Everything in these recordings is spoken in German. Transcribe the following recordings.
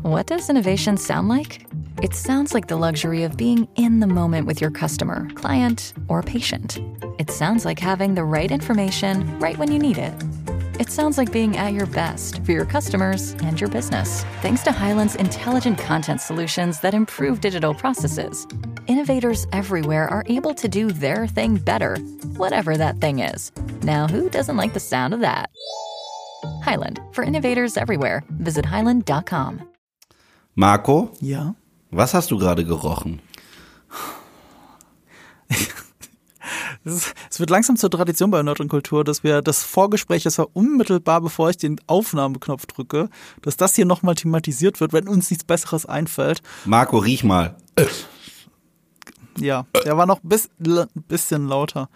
What does innovation sound like? It sounds like the luxury of being in the moment with your customer, client, or patient. It sounds like having the right information right when you need it. It sounds like being at your best for your customers and your business. Thanks to Hyland's intelligent content solutions that improve digital processes, innovators everywhere are able to do their thing better, whatever that thing is. Now, who doesn't like the sound of that? Hyland, for innovators everywhere. Visit hyland.com. Marco? Ja? Was hast du gerade gerochen? Es wird langsam zur Tradition bei Nerd und Kultur, dass wir das Vorgespräch, das war unmittelbar bevor ich den Aufnahmeknopf drücke, dass das hier nochmal thematisiert wird, wenn uns nichts Besseres einfällt. Marco, riech mal. Ja, der war noch bisschen lauter.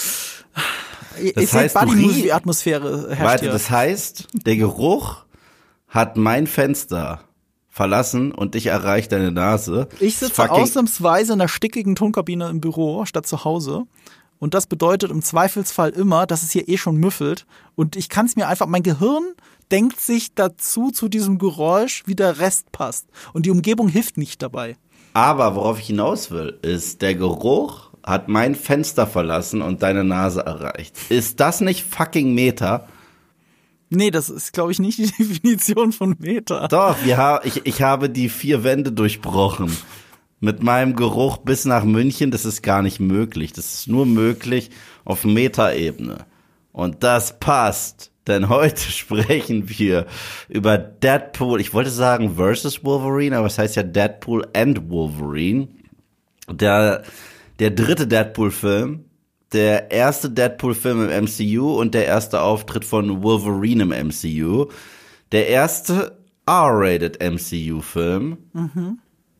Das heißt, Buddy-Movie-Atmosphäre herrscht warte, hier. das heißt, der Geruch hat mein Fenster verlassen und dich erreicht deine Nase. Ich sitze ausnahmsweise in einer stickigen Tonkabine im Büro statt zu Hause. Und das bedeutet im Zweifelsfall immer, dass es hier eh schon müffelt. Und ich kann es mir einfach, mein Gehirn denkt sich dazu, zu diesem Geräusch, wie der Rest passt. Und die Umgebung hilft nicht dabei. Aber worauf ich hinaus will, ist, der Geruch hat mein Fenster verlassen und deine Nase erreicht. Ist das nicht fucking Meta? Nee, das ist, glaube ich, nicht die Definition von Meta. Doch, ich habe die 4 Wände durchbrochen. Mit meinem Geruch bis nach München, das ist gar nicht möglich. Das ist nur möglich auf Meta-Ebene. Und das passt, denn heute sprechen wir über Deadpool. Ich wollte sagen versus Wolverine, aber es heißt ja Deadpool and Wolverine. Der dritte Deadpool-Film, der erste Deadpool-Film im MCU und der erste Auftritt von Wolverine im MCU. Der erste R-rated MCU-Film. Mhm.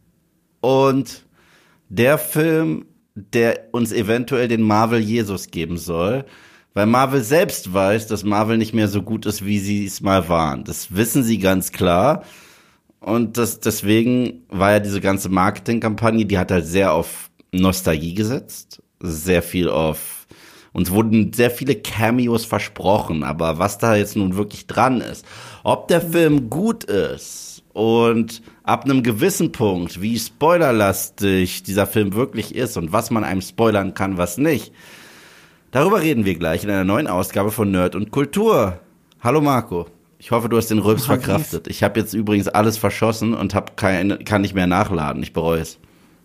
Und der Film, der uns eventuell den Marvel-Jesus geben soll, weil Marvel selbst weiß, dass Marvel nicht mehr so gut ist, wie sie es mal waren. Das wissen sie ganz klar. Und deswegen war ja diese ganze Marketingkampagne, die hat halt sehr auf Nostalgie gesetzt, sehr viel auf, uns wurden sehr viele Cameos versprochen, aber was da jetzt nun wirklich dran ist, ob der Film gut ist und ab einem gewissen Punkt, wie spoilerlastig dieser Film wirklich ist und was man einem spoilern kann, was nicht, darüber reden wir gleich in einer neuen Ausgabe von Nerd und Kultur. Hallo Marco. Ich hoffe, du hast den Rülps verkraftet. Ich habe jetzt übrigens alles verschossen und kann nicht mehr nachladen. Ich bereue es.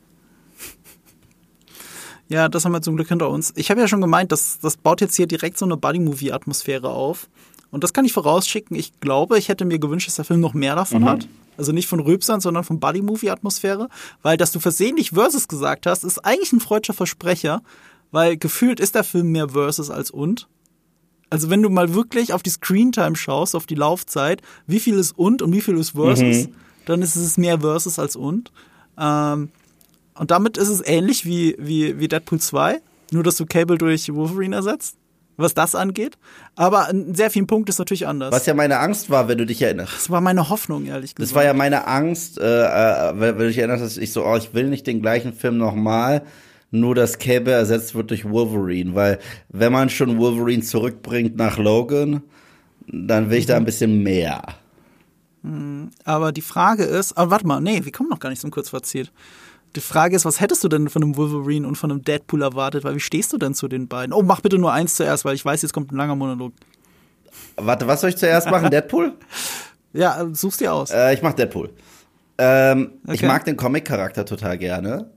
Ja, das haben wir zum Glück hinter uns. Ich habe ja schon gemeint, das baut jetzt hier direkt so eine Buddy-Movie-Atmosphäre auf. Und das kann ich vorausschicken. Ich glaube, ich hätte mir gewünscht, dass der Film noch mehr davon hat. Also nicht von Rülpsern, sondern von Buddy-Movie-Atmosphäre. Weil, dass du versehentlich Versus gesagt hast, ist eigentlich ein freudscher Versprecher. Weil gefühlt ist der Film mehr Versus als und. Also wenn du mal wirklich auf die Screentime schaust, auf die Laufzeit, wie viel ist und wie viel ist Versus, dann ist es mehr Versus als und. Und damit ist es ähnlich wie Deadpool 2, nur dass du Cable durch Wolverine ersetzt, was das angeht. Aber in sehr vielen Punkten ist es natürlich anders. Was ja meine Angst war, wenn du dich erinnerst. Das war meine Hoffnung, ehrlich gesagt. Das war ja meine Angst, wenn du dich erinnerst, dass ich so, ich will nicht den gleichen Film nochmal, nur dass Cable ersetzt wird durch Wolverine. Weil wenn man schon Wolverine zurückbringt nach Logan, dann will ich da ein bisschen mehr. Aber die Frage ist, warte mal, nee, wir kommen noch gar nicht zum Kurzfazit. Die Frage ist, was hättest du denn von einem Wolverine und von einem Deadpool erwartet? Weil wie stehst du denn zu den beiden? Oh, mach bitte nur eins zuerst, weil ich weiß, jetzt kommt ein langer Monolog. Warte, was soll ich zuerst machen? Deadpool? Ja, such's dir aus. Ich mach Deadpool. Okay. Ich mag den Comic-Charakter total gerne.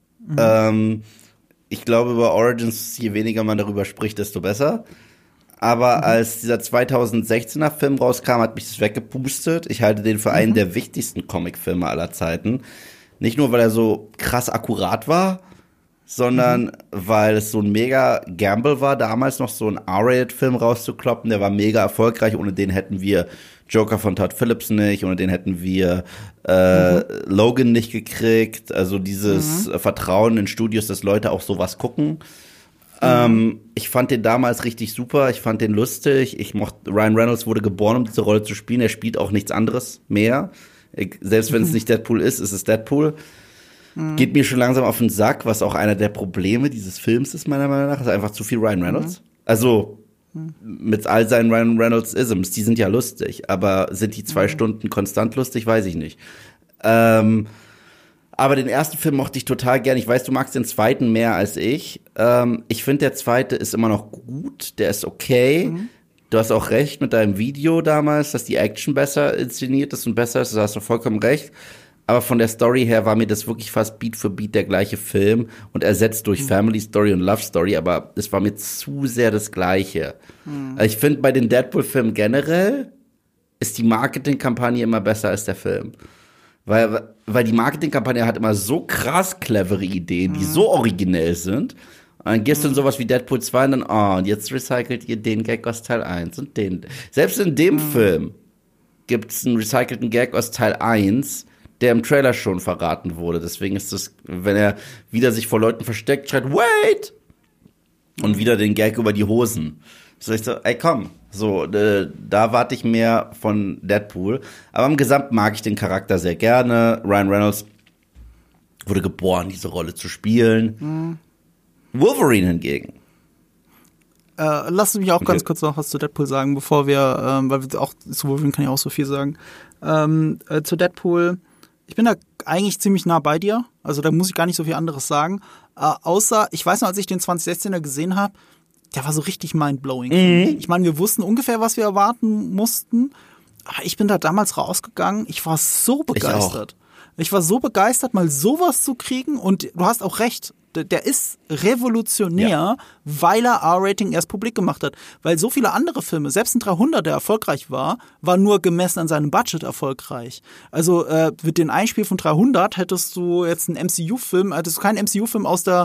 Ich glaube, über Origins, je weniger man darüber spricht, desto besser. Aber als dieser 2016er Film rauskam, hat mich das weggepustet. Ich halte den für einen der wichtigsten Comic-Filme aller Zeiten. Nicht nur, weil er so krass akkurat war, sondern weil es so ein mega Gamble war, damals noch so einen R-Rated-Film rauszukloppen. Der war mega erfolgreich. Ohne den hätten wir Joker von Todd Phillips nicht. Ohne den hätten wir Logan nicht gekriegt. Also dieses Vertrauen in Studios, dass Leute auch sowas gucken. Ich fand den damals richtig super. Ich fand den lustig. Ryan Reynolds wurde geboren, um diese Rolle zu spielen. Er spielt auch nichts anderes mehr. Selbst wenn es nicht Deadpool ist, ist es Deadpool. Geht mir schon langsam auf den Sack, was auch einer der Probleme dieses Films ist, meiner Meinung nach. Ist einfach zu viel Ryan Reynolds. Also, mit all seinen Ryan Reynolds-Isms, die sind ja lustig, aber sind die 2 Stunden konstant lustig, weiß ich nicht. Aber den ersten Film mochte ich total gern. Ich weiß, du magst den zweiten mehr als ich. Ich finde, der zweite ist immer noch gut, der ist okay. Du hast auch recht mit deinem Video damals, dass die Action besser inszeniert ist und besser ist, da hast du vollkommen recht. Aber von der Story her war mir das wirklich fast Beat für Beat der gleiche Film und ersetzt durch Family Story und Love Story, aber es war mir zu sehr das Gleiche. Ich finde, bei den Deadpool-Filmen generell ist die Marketingkampagne immer besser als der Film. Weil die Marketingkampagne hat immer so krass clevere Ideen, die so originell sind. Und dann gehst du in sowas wie Deadpool 2 und dann, und jetzt recycelt ihr den Gag aus Teil 1 und den. Selbst in dem Film gibt's einen recycelten Gag aus Teil 1, der im Trailer schon verraten wurde. Deswegen ist das, wenn er wieder sich vor Leuten versteckt, schreit, wait! Und wieder den Gag über die Hosen. So, ich so, ey, komm. So, da warte ich mehr von Deadpool. Aber im Gesamt mag ich den Charakter sehr gerne. Ryan Reynolds wurde geboren, diese Rolle zu spielen. Wolverine hingegen. Lass mich auch ganz kurz noch was zu Deadpool sagen, bevor wir, weil wir auch, zu Wolverine kann ich auch so viel sagen. Zu Deadpool, ich bin da eigentlich ziemlich nah bei dir. Also da muss ich gar nicht so viel anderes sagen. Außer, ich weiß noch, als ich den 2016er gesehen habe, der war so richtig mindblowing. Ich meine, wir wussten ungefähr, was wir erwarten mussten. Aber ich bin da damals rausgegangen. Ich war so begeistert. Ich war so begeistert, mal sowas zu kriegen. Und du hast auch recht. Der ist revolutionär, weil er R-Rating erst publik gemacht hat. Weil so viele andere Filme, selbst ein 300, der erfolgreich war nur gemessen an seinem Budget erfolgreich. Also mit dem Einspiel von 300 hättest du jetzt einen MCU-Film, hättest du keinen MCU-Film aus der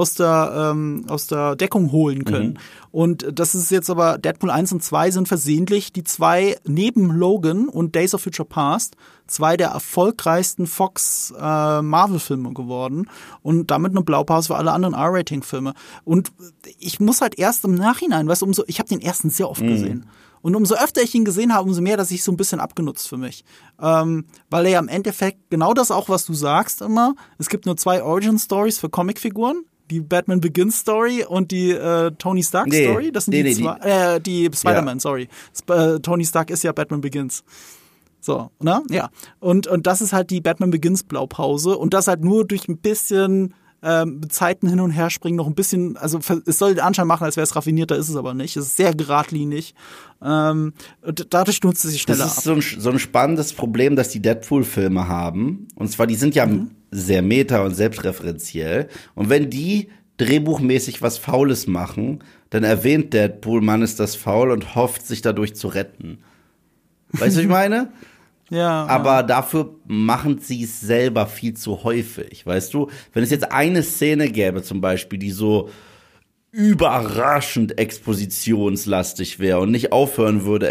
Deckung holen können. Und das ist jetzt aber, Deadpool 1 und 2 sind versehentlich die 2 neben Logan und Days of Future Past 2 der erfolgreichsten Fox Marvel-Filme geworden und damit eine Blaupause für alle anderen R-Rating-Filme. Und ich muss halt erst im Nachhinein, weißt du, ich habe den ersten sehr oft gesehen. Und umso öfter ich ihn gesehen habe, umso mehr, dass ich so ein bisschen abgenutzt für mich. Weil er ja im Endeffekt genau das auch, was du sagst immer, es gibt nur 2 Origin-Stories für Comicfiguren. Die Batman Begins Story und die Tony Stark Story. Das sind die Spider-Man, sorry. Tony Stark ist ja Batman Begins. So, ne? Ja. Und das ist halt die Batman Begins Blaupause und das halt nur durch ein bisschen Zeiten hin und her springen, noch ein bisschen, also es soll den Anschein machen, als wäre es raffinierter, ist es aber nicht. Es ist sehr geradlinig. Und dadurch nutzt es sich schneller ab. Das ist so ein spannendes Problem, das die Deadpool-Filme haben. Und zwar, die sind ja sehr meta- und selbstreferenziell. Und wenn die drehbuchmäßig was Faules machen, dann erwähnt Deadpool, Mann ist das faul und hofft, sich dadurch zu retten. Weißt du, was ich meine? Ja. Aber dafür machen sie es selber viel zu häufig, weißt du? Wenn es jetzt eine Szene gäbe zum Beispiel, die so überraschend expositionslastig wäre und nicht aufhören würde,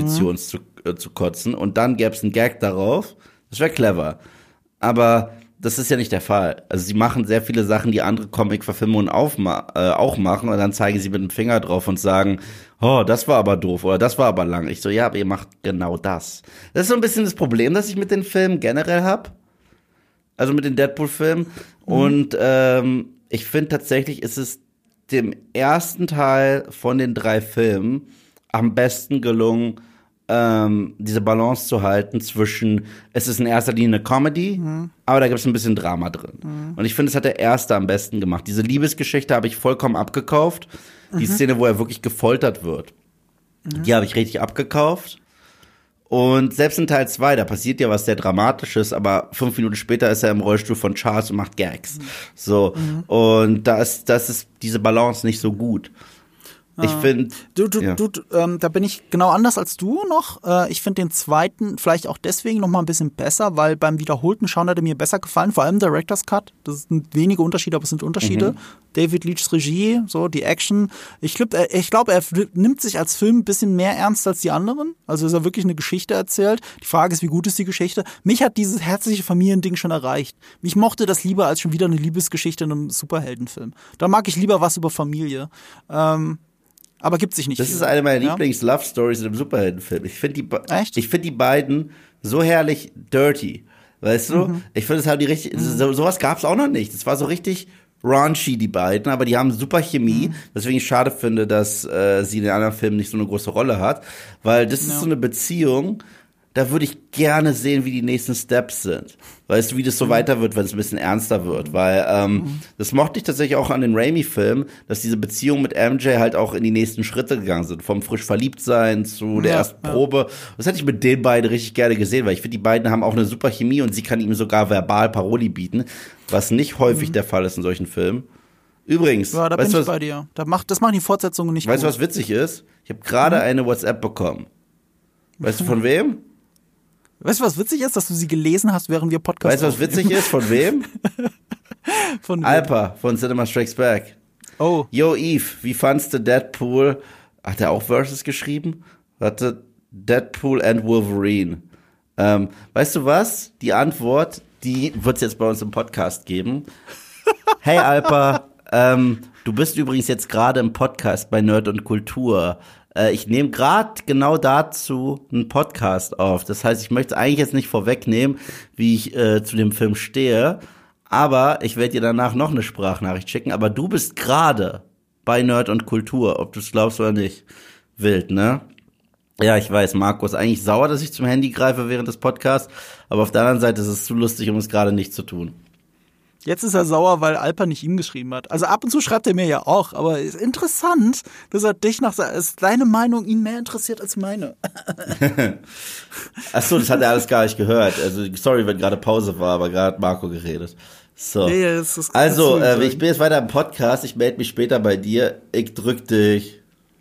zu kotzen und dann gäbe es einen Gag darauf, das wäre clever. Aber das ist ja nicht der Fall. Also sie machen sehr viele Sachen, die andere Comic-Verfilmungen auch machen und dann zeigen sie mit dem Finger drauf und sagen, oh, das war aber doof oder das war aber lang. Ich so, ja, aber ihr macht genau das. Das ist so ein bisschen das Problem, das ich mit den Filmen generell habe. Also mit den Deadpool-Filmen. Und ich finde tatsächlich, ist es dem ersten Teil von den 3 Filmen am besten gelungen, diese Balance zu halten zwischen, es ist in erster Linie eine Comedy, aber da gibt es ein bisschen Drama drin. Und ich finde, das hat der erste am besten gemacht. Diese Liebesgeschichte habe ich vollkommen abgekauft. Die Szene, wo er wirklich gefoltert wird, die habe ich richtig abgekauft. Und selbst in Teil 2, da passiert ja was sehr Dramatisches, aber 5 Minuten später ist er im Rollstuhl von Charles und macht Gags. So. Und das ist diese Balance nicht so gut. Ich finde, da bin ich genau anders als du noch. Ich finde den zweiten vielleicht auch deswegen noch mal ein bisschen besser, weil beim wiederholten Schauen hat er mir besser gefallen, vor allem Director's Cut. Das sind wenige Unterschiede, aber es sind Unterschiede. David Leitchs Regie, so die Action. Ich glaube, er nimmt sich als Film ein bisschen mehr ernst als die anderen. Also ist er wirklich eine Geschichte erzählt. Die Frage ist, wie gut ist die Geschichte? Mich hat dieses herzliche Familiending schon erreicht. Ich mochte das lieber als schon wieder eine Liebesgeschichte in einem Superheldenfilm. Da mag ich lieber was über Familie. Aber gibt sich nicht. Das viel. ist eine meiner Lieblings-Love-Stories in einem Superheldenfilm. Ich finde die beiden so herrlich dirty. Weißt du? Ich finde, es haben die richtig, sowas gab's auch noch nicht. Es war so richtig raunchy, die beiden, aber die haben super Chemie, weswegen ich schade finde, dass sie in den anderen Filmen nicht so eine große Rolle hat, weil das ist so eine Beziehung, da würde ich gerne sehen, wie die nächsten Steps sind. Weißt du, wie das so weiter wird, wenn es ein bisschen ernster wird. Weil das mochte ich tatsächlich auch an den Raimi-Filmen, dass diese Beziehungen mit MJ halt auch in die nächsten Schritte gegangen sind. Vom frisch Verliebtsein zu der ersten Probe. Das hätte ich mit den beiden richtig gerne gesehen, weil ich finde, die beiden haben auch eine super Chemie und sie kann ihm sogar verbal Paroli bieten, was nicht häufig der Fall ist in solchen Filmen. Übrigens, ja, da bin ich bei dir. Das machen die Fortsetzungen nicht Weißt du, gut. was witzig ist? Ich habe gerade eine WhatsApp bekommen. Weißt du von wem? Weißt du, was witzig ist, dass du sie gelesen hast, während wir Podcast Weißt du, was witzig ist? Von wem? Von wem? Alpa von Cinema Strikes Back. Oh. Yo, Eve, wie fandst du Deadpool? Hat er auch Versus geschrieben? Warte, Deadpool and Wolverine. Weißt du was? Die Antwort, die wird es jetzt bei uns im Podcast geben. Hey, Alpa, du bist übrigens jetzt gerade im Podcast bei Nerd und Kultur. Ich nehme gerade genau dazu einen Podcast auf. Das heißt, ich möchte eigentlich jetzt nicht vorwegnehmen, wie ich zu dem Film stehe, aber ich werde dir danach noch eine Sprachnachricht schicken. Aber du bist gerade bei Nerd und Kultur, ob du es glaubst oder nicht. Wild, ne? Ja, ich weiß, Marco ist eigentlich sauer, dass ich zum Handy greife während des Podcasts, aber auf der anderen Seite ist es zu lustig, um es gerade nicht zu tun. Jetzt ist er sauer, weil Alpa nicht ihm geschrieben hat. Also ab und zu schreibt er mir ja auch, aber ist interessant, dass er dich ist deine Meinung ihn mehr interessiert als meine. Ach so, das hat er alles gar nicht gehört. Also sorry, wenn gerade Pause war, aber gerade hat Marco geredet. So. Nee, das ist also, ich bin jetzt weiter im Podcast, ich melde mich später bei dir. Ich drück dich.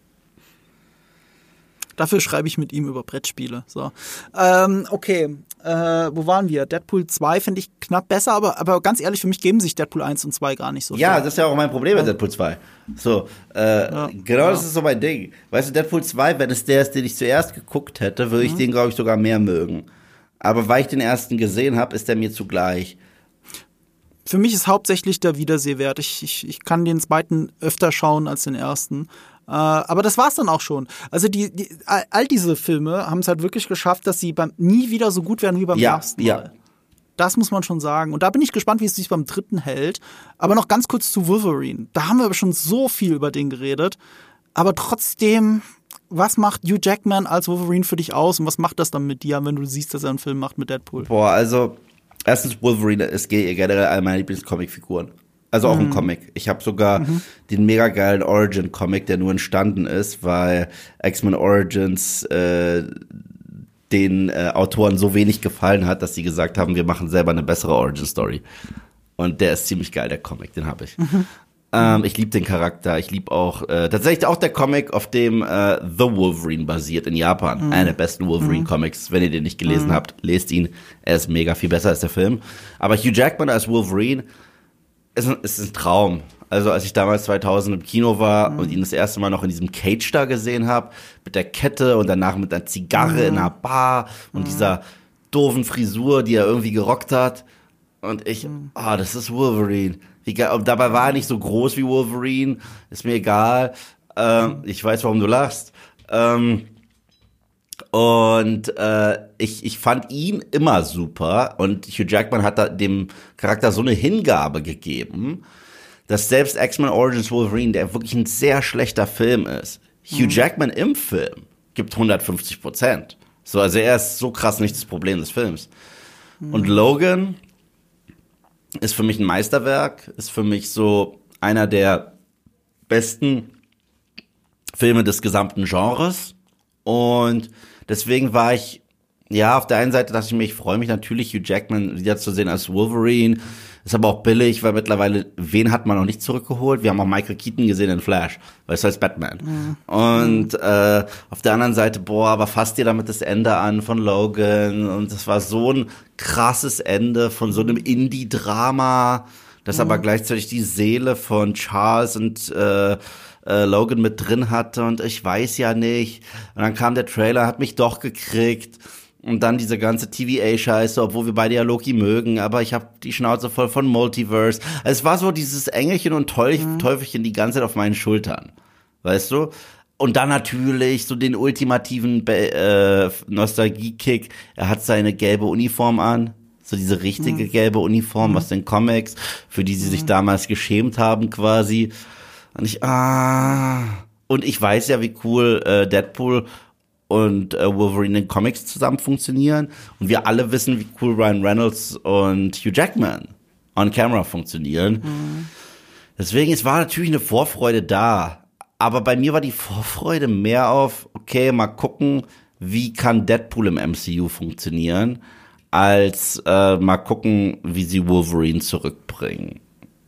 Dafür schreibe ich mit ihm über Brettspiele. So. Okay. Wo waren wir? Deadpool 2 finde ich knapp besser, aber ganz ehrlich, für mich geben sich Deadpool 1 und 2 gar nicht so viel. Ja, das ist ja auch mein Problem mit Deadpool 2. So, genau das ist so mein Ding. Weißt du, Deadpool 2, wenn es der ist, den ich zuerst geguckt hätte, würde ich den, glaube ich, sogar mehr mögen. Aber weil ich den ersten gesehen habe, ist der mir zu gleich. Für mich ist hauptsächlich der Wiedersehwert. Ich kann den zweiten öfter schauen als den ersten. Aber das war's dann auch schon. Also all diese Filme haben es halt wirklich geschafft, dass sie nie wieder so gut werden wie beim ersten Mal. Ja. Das muss man schon sagen. Und da bin ich gespannt, wie es sich beim dritten hält. Aber noch ganz kurz zu Wolverine. Da haben wir aber schon so viel über den geredet. Aber trotzdem, was macht Hugh Jackman als Wolverine für dich aus? Und was macht das dann mit dir, wenn du siehst, dass er einen Film macht mit Deadpool? Boah, also erstens, Wolverine ist generell eine meiner Lieblingscomic-Figuren. Also auch ein Comic. Ich habe sogar den mega geilen Origin-Comic, der nur entstanden ist, weil X-Men Origins den Autoren so wenig gefallen hat, dass sie gesagt haben, wir machen selber eine bessere Origin-Story. Und der ist ziemlich geil, der Comic, den habe ich. Ich liebe den Charakter. Ich liebe auch tatsächlich auch der Comic, auf dem The Wolverine basiert in Japan. Einer der besten Wolverine-Comics. Wenn ihr den nicht gelesen habt, lest ihn. Er ist mega viel besser als der Film. Aber Hugh Jackman als Wolverine ist ein Traum. Also als ich damals 2000 im Kino war und ihn das erste Mal noch in diesem Cage da gesehen habe, mit der Kette und danach mit einer Zigarre in einer Bar und dieser doofen Frisur, die er irgendwie gerockt hat. Und ich, das ist Wolverine. Wie geil. Und dabei war er nicht so groß wie Wolverine. Ist mir egal. Ich weiß, warum du lachst. Ich fand ihn immer super und Hugh Jackman hat da dem Charakter so eine Hingabe gegeben, dass selbst X-Men Origins Wolverine, der wirklich ein sehr schlechter Film ist, Hugh Jackman im Film gibt 150%. So, also er ist so krass nicht das Problem des Films. Und Logan ist für mich ein Meisterwerk, ist für mich so einer der besten Filme des gesamten Genres. Und deswegen war ich, auf der einen Seite dachte ich mir, ich freue mich natürlich, Hugh Jackman wiederzusehen als Wolverine. Ist aber auch billig, weil mittlerweile, wen hat man noch nicht zurückgeholt? Wir haben auch Michael Keaton gesehen in Flash, weißt du, als Batman. Und auf der anderen Seite, aber fasst dir damit das Ende an von Logan. Und das war so ein krasses Ende von so einem Indie-Drama, das aber gleichzeitig die Seele von Charles und Logan mit drin hatte und ich weiß ja nicht. Und dann kam der Trailer, hat mich doch gekriegt. Und dann diese ganze TVA-Scheiße, obwohl wir beide ja Loki mögen, aber ich habe die Schnauze voll von Multiverse. Also es war so dieses Engelchen und Teufelchen die ganze Zeit auf meinen Schultern. Weißt du? Und dann natürlich so den ultimativen Nostalgie-Kick. Er hat seine gelbe Uniform an. So diese richtige gelbe Uniform aus den Comics, für die sie sich damals geschämt haben quasi. Und ich weiß ja, wie cool Deadpool und Wolverine in Comics zusammen funktionieren. Und wir alle wissen, wie cool Ryan Reynolds und Hugh Jackman on camera funktionieren. Deswegen, es war natürlich eine Vorfreude da. Aber bei mir war die Vorfreude mehr auf, okay, mal gucken, wie kann Deadpool im MCU funktionieren, als mal gucken, wie sie Wolverine zurückbringen.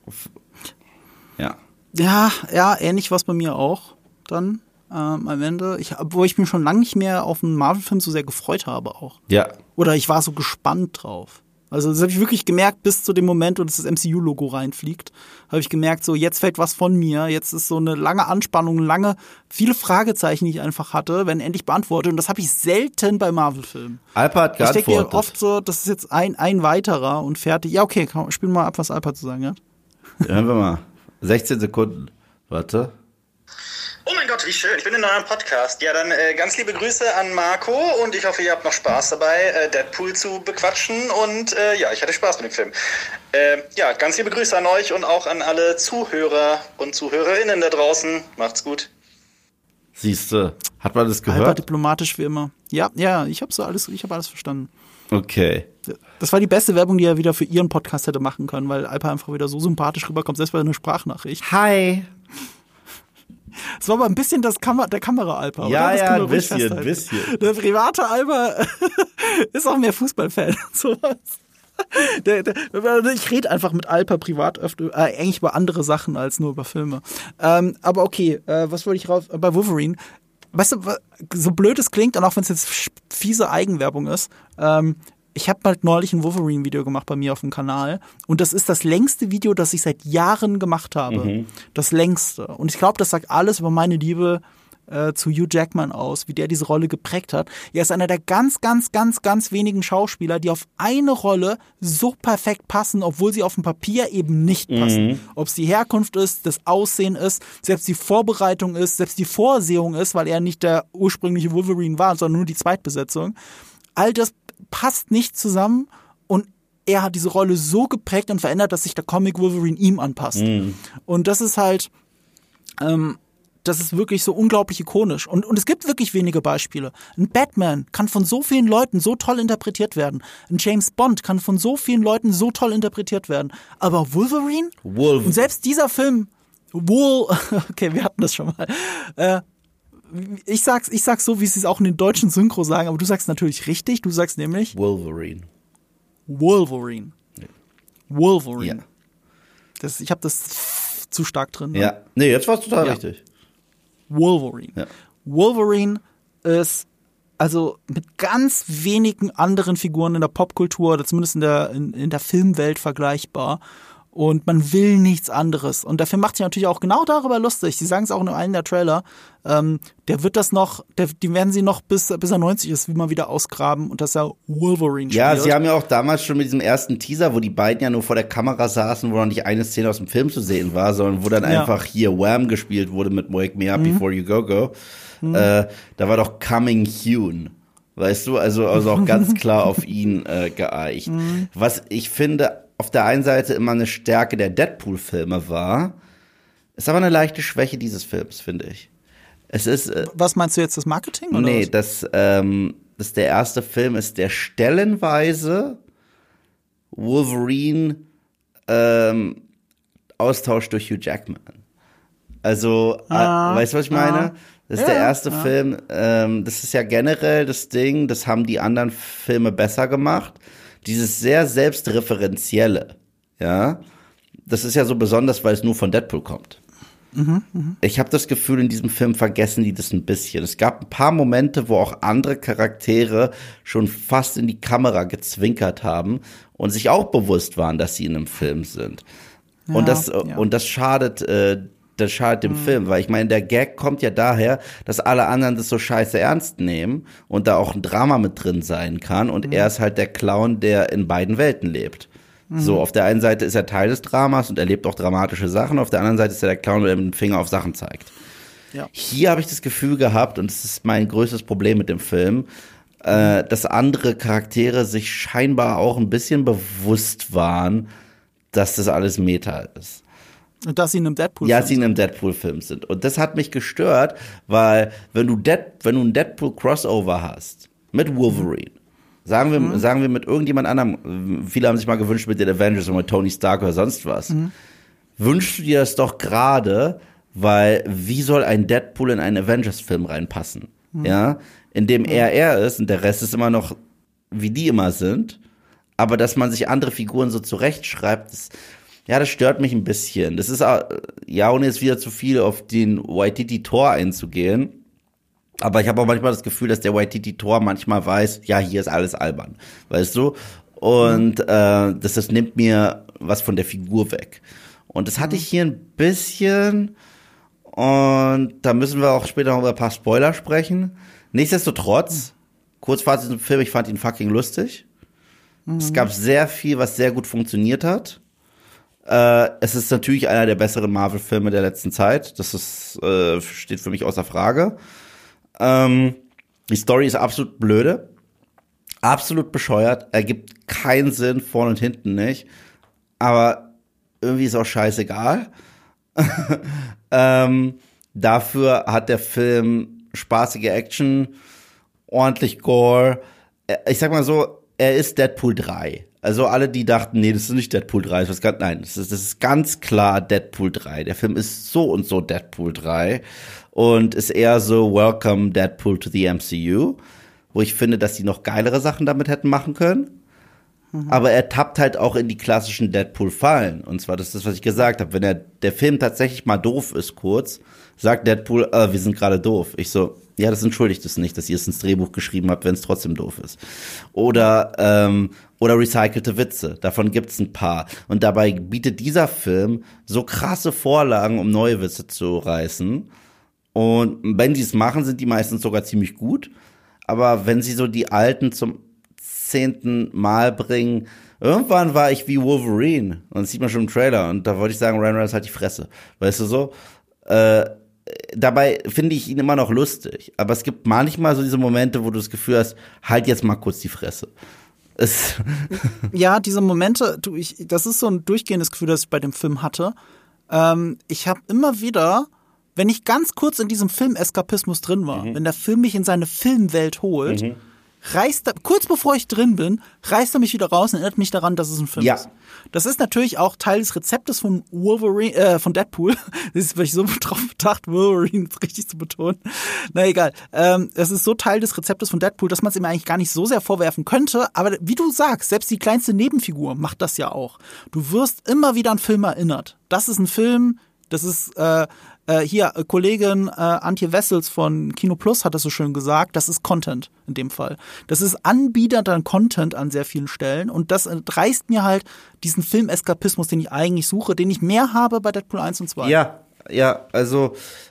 Ja. Ja, ähnlich war es bei mir auch dann am Ende. Obwohl ich mich schon lange nicht mehr auf einen Marvel-Film so sehr gefreut habe auch. Ja. Oder ich war so gespannt drauf. Also das habe ich wirklich gemerkt, bis zu dem Moment, wo das MCU-Logo reinfliegt, habe ich gemerkt, so jetzt fällt was von mir, jetzt ist so eine lange Anspannung, viele Fragezeichen, die ich einfach hatte, werden endlich beantwortet. Und das habe ich selten bei Marvel-Filmen. Alper hat geantwortet. Ich denke mir oft so, das ist jetzt ein weiterer und fertig. Ja, okay, komm, spiel mal ab, was Alper zu sagen hat. Hören wir mal. 16 Sekunden. Warte. Oh mein Gott, wie schön. Ich bin in eurem Podcast. Ja, dann ganz liebe Grüße an Marco und ich hoffe, ihr habt noch Spaß dabei, Deadpool zu bequatschen und ja, ich hatte Spaß mit dem Film. Ja, ganz liebe Grüße an euch und auch an alle Zuhörer und Zuhörerinnen da draußen. Macht's gut. Siehste, hat man das gehört? Alper diplomatisch wie immer. Ja, ich habe alles verstanden. Okay. Das war die beste Werbung, die er wieder für ihren Podcast hätte machen können, weil Alper einfach wieder so sympathisch rüberkommt, selbst bei einer Sprachnachricht. Hi. Es war aber ein bisschen der Kamera-Alper, ja, oder? Ja, ein bisschen. Der private Alper ist auch mehr Fußballfan und sowas. Ich rede einfach mit Alper privat öfter, eigentlich über andere Sachen als nur über Filme. Aber okay, was wollte ich raus? Bei Wolverine, weißt du, so blöd es klingt, und auch wenn es jetzt fiese Eigenwerbung ist, ich habe halt neulich ein Wolverine-Video gemacht bei mir auf dem Kanal und das ist das längste Video, das ich seit Jahren gemacht habe. Das längste. Und ich glaube, das sagt alles über meine Liebe zu Hugh Jackman aus, wie der diese Rolle geprägt hat. Er ist einer der ganz, ganz, ganz, ganz wenigen Schauspieler, die auf eine Rolle so perfekt passen, obwohl sie auf dem Papier eben nicht passen. Ob es die Herkunft ist, das Aussehen ist, selbst die Vorbereitung ist, selbst die Vorsehung ist, weil er nicht der ursprüngliche Wolverine war, sondern nur die Zweitbesetzung. All das passt nicht zusammen und er hat diese Rolle so geprägt und verändert, dass sich der Comic Wolverine ihm anpasst. Und das ist halt, das ist wirklich so unglaublich ikonisch. Und es gibt wirklich wenige Beispiele. Ein Batman kann von so vielen Leuten so toll interpretiert werden. Ein James Bond kann von so vielen Leuten so toll interpretiert werden. Aber Wolverine? Und selbst dieser Film, okay, wir hatten das schon mal. Ich sag's so, wie sie es auch in den deutschen Synchro sagen, aber du sagst natürlich richtig. Du sagst nämlich Wolverine. Ja. Wolverine. Ja. Ich habe das zu stark drin. Ne? Ja. Nee, jetzt war's total richtig. Wolverine. Ja. Wolverine ist also mit ganz wenigen anderen Figuren in der Popkultur oder zumindest in der Filmwelt vergleichbar. Und man will nichts anderes. Und der Film macht sich natürlich auch genau darüber lustig. Sie sagen es auch in einem der Trailer. Die werden sie noch bis er 90 ist, wie mal wieder ausgraben und dass er Wolverine spielt. Ja, sie haben ja auch damals schon mit diesem ersten Teaser, wo die beiden ja nur vor der Kamera saßen, wo noch nicht eine Szene aus dem Film zu sehen war, sondern wo dann einfach hier Wham gespielt wurde mit Wake Me Up Before You Go. Da war doch Coming Soon. Weißt du, also auch ganz klar auf ihn geeicht. Was ich finde, auf der einen Seite immer eine Stärke der Deadpool-Filme war, ist aber eine leichte Schwäche dieses Films, finde ich. Es ist. Was meinst du jetzt, das Marketing? Oder nee, was? dass der erste Film ist, der stellenweise Wolverine austauscht durch Hugh Jackman. Also, weißt du, was ich meine? Das ist der erste Film, das ist ja generell das Ding, das haben die anderen Filme besser gemacht. Dieses sehr selbstreferenzielle, ja, das ist ja so besonders, weil es nur von Deadpool kommt. Ich habe das Gefühl, in diesem Film vergessen die das ein bisschen. Es gab ein paar Momente, wo auch andere Charaktere schon fast in die Kamera gezwinkert haben und sich auch bewusst waren, dass sie in einem Film sind. Und das schadet dem Film, weil ich meine, der Gag kommt ja daher, dass alle anderen das so scheiße ernst nehmen und da auch ein Drama mit drin sein kann und er ist halt der Clown, der in beiden Welten lebt. So, auf der einen Seite ist er Teil des Dramas und erlebt auch dramatische Sachen, auf der anderen Seite ist er der Clown, der mit dem Finger auf Sachen zeigt. Ja. Hier habe ich das Gefühl gehabt, und das ist mein größtes Problem mit dem Film, dass andere Charaktere sich scheinbar auch ein bisschen bewusst waren, dass das alles Meta ist. Und dass sie in einem Deadpool-Film Ja, sie in einem Deadpool-Film sind. Und das hat mich gestört, weil wenn du ein Deadpool-Crossover hast mit Wolverine, sagen wir mit irgendjemand anderem, viele haben sich mal gewünscht mit den Avengers und mit Tony Stark oder sonst was, wünschst du dir das doch gerade, weil wie soll ein Deadpool in einen Avengers-Film reinpassen? Ja, in dem er ist und der Rest ist immer noch, wie die immer sind, aber dass man sich andere Figuren so zurechtschreibt, das stört mich ein bisschen. Das ist, ohne jetzt wieder zu viel auf den Waititi-Thor einzugehen, aber ich habe auch manchmal das Gefühl, dass der Waititi-Thor manchmal weiß, ja, hier ist alles albern, weißt du? Und das nimmt mir was von der Figur weg. Und das hatte ich hier ein bisschen, und da müssen wir auch später noch über ein paar Spoiler sprechen. Nichtsdestotrotz, Kurzfazit zum Film, ich fand ihn fucking lustig. Es gab sehr viel, was sehr gut funktioniert hat. Es ist natürlich einer der besseren Marvel-Filme der letzten Zeit. Das ist, steht für mich außer Frage. Die Story ist absolut blöde. Absolut bescheuert. Ergibt keinen Sinn, vorne und hinten nicht. Aber irgendwie ist auch scheißegal. Dafür hat der Film spaßige Action, ordentlich Gore. Ich sag mal so, er ist Deadpool 3. Also alle, die dachten, nee, das ist nicht Deadpool 3, das ist ganz klar Deadpool 3. Der Film ist so und so Deadpool 3 und ist eher so Welcome Deadpool to the MCU, wo ich finde, dass die noch geilere Sachen damit hätten machen können. Aber er tappt halt auch in die klassischen Deadpool-Fallen. Und zwar, das ist das, was ich gesagt habe. Wenn der Film tatsächlich mal doof ist, kurz, sagt Deadpool, wir sind gerade doof. Ich so, ja, das entschuldigt es nicht, dass ihr es ins Drehbuch geschrieben habt, wenn es trotzdem doof ist. Oder recycelte Witze. Davon gibt's ein paar. Und dabei bietet dieser Film so krasse Vorlagen, um neue Witze zu reißen. Und wenn die es machen, sind die meistens sogar ziemlich gut. Aber wenn sie so die alten zum 10. Mal bringen, irgendwann war ich wie Wolverine. Und das sieht man schon im Trailer. Und da wollte ich sagen, Ryan Reynolds halt die Fresse. Weißt du so? Dabei finde ich ihn immer noch lustig. Aber es gibt manchmal so diese Momente, wo du das Gefühl hast, halt jetzt mal kurz die Fresse. Ja, diese Momente, das ist so ein durchgehendes Gefühl, das ich bei dem Film hatte. Ich habe immer wieder, wenn ich ganz kurz in diesem Film-Eskapismus drin war, wenn der Film mich in seine Filmwelt holt, kurz bevor ich drin bin, reißt er mich wieder raus und erinnert mich daran, dass es ein Film ist. Das ist natürlich auch Teil des Rezeptes von von Deadpool. Das ist, weil ich so drauf bedacht, Wolverine richtig zu betonen. Na egal. Es ist so Teil des Rezeptes von Deadpool, dass man es ihm eigentlich gar nicht so sehr vorwerfen könnte. Aber wie du sagst, selbst die kleinste Nebenfigur macht das ja auch. Du wirst immer wieder an Film erinnert. Das ist ein Film, das ist hier, Kollegin Antje Wessels von Kino Plus hat das so schön gesagt, das ist Content in dem Fall. Das ist anbiedernder Content an sehr vielen Stellen und das reißt mir halt diesen Film-Eskapismus, den ich eigentlich suche, den ich mehr habe bei Deadpool 1 und 2. Ja, also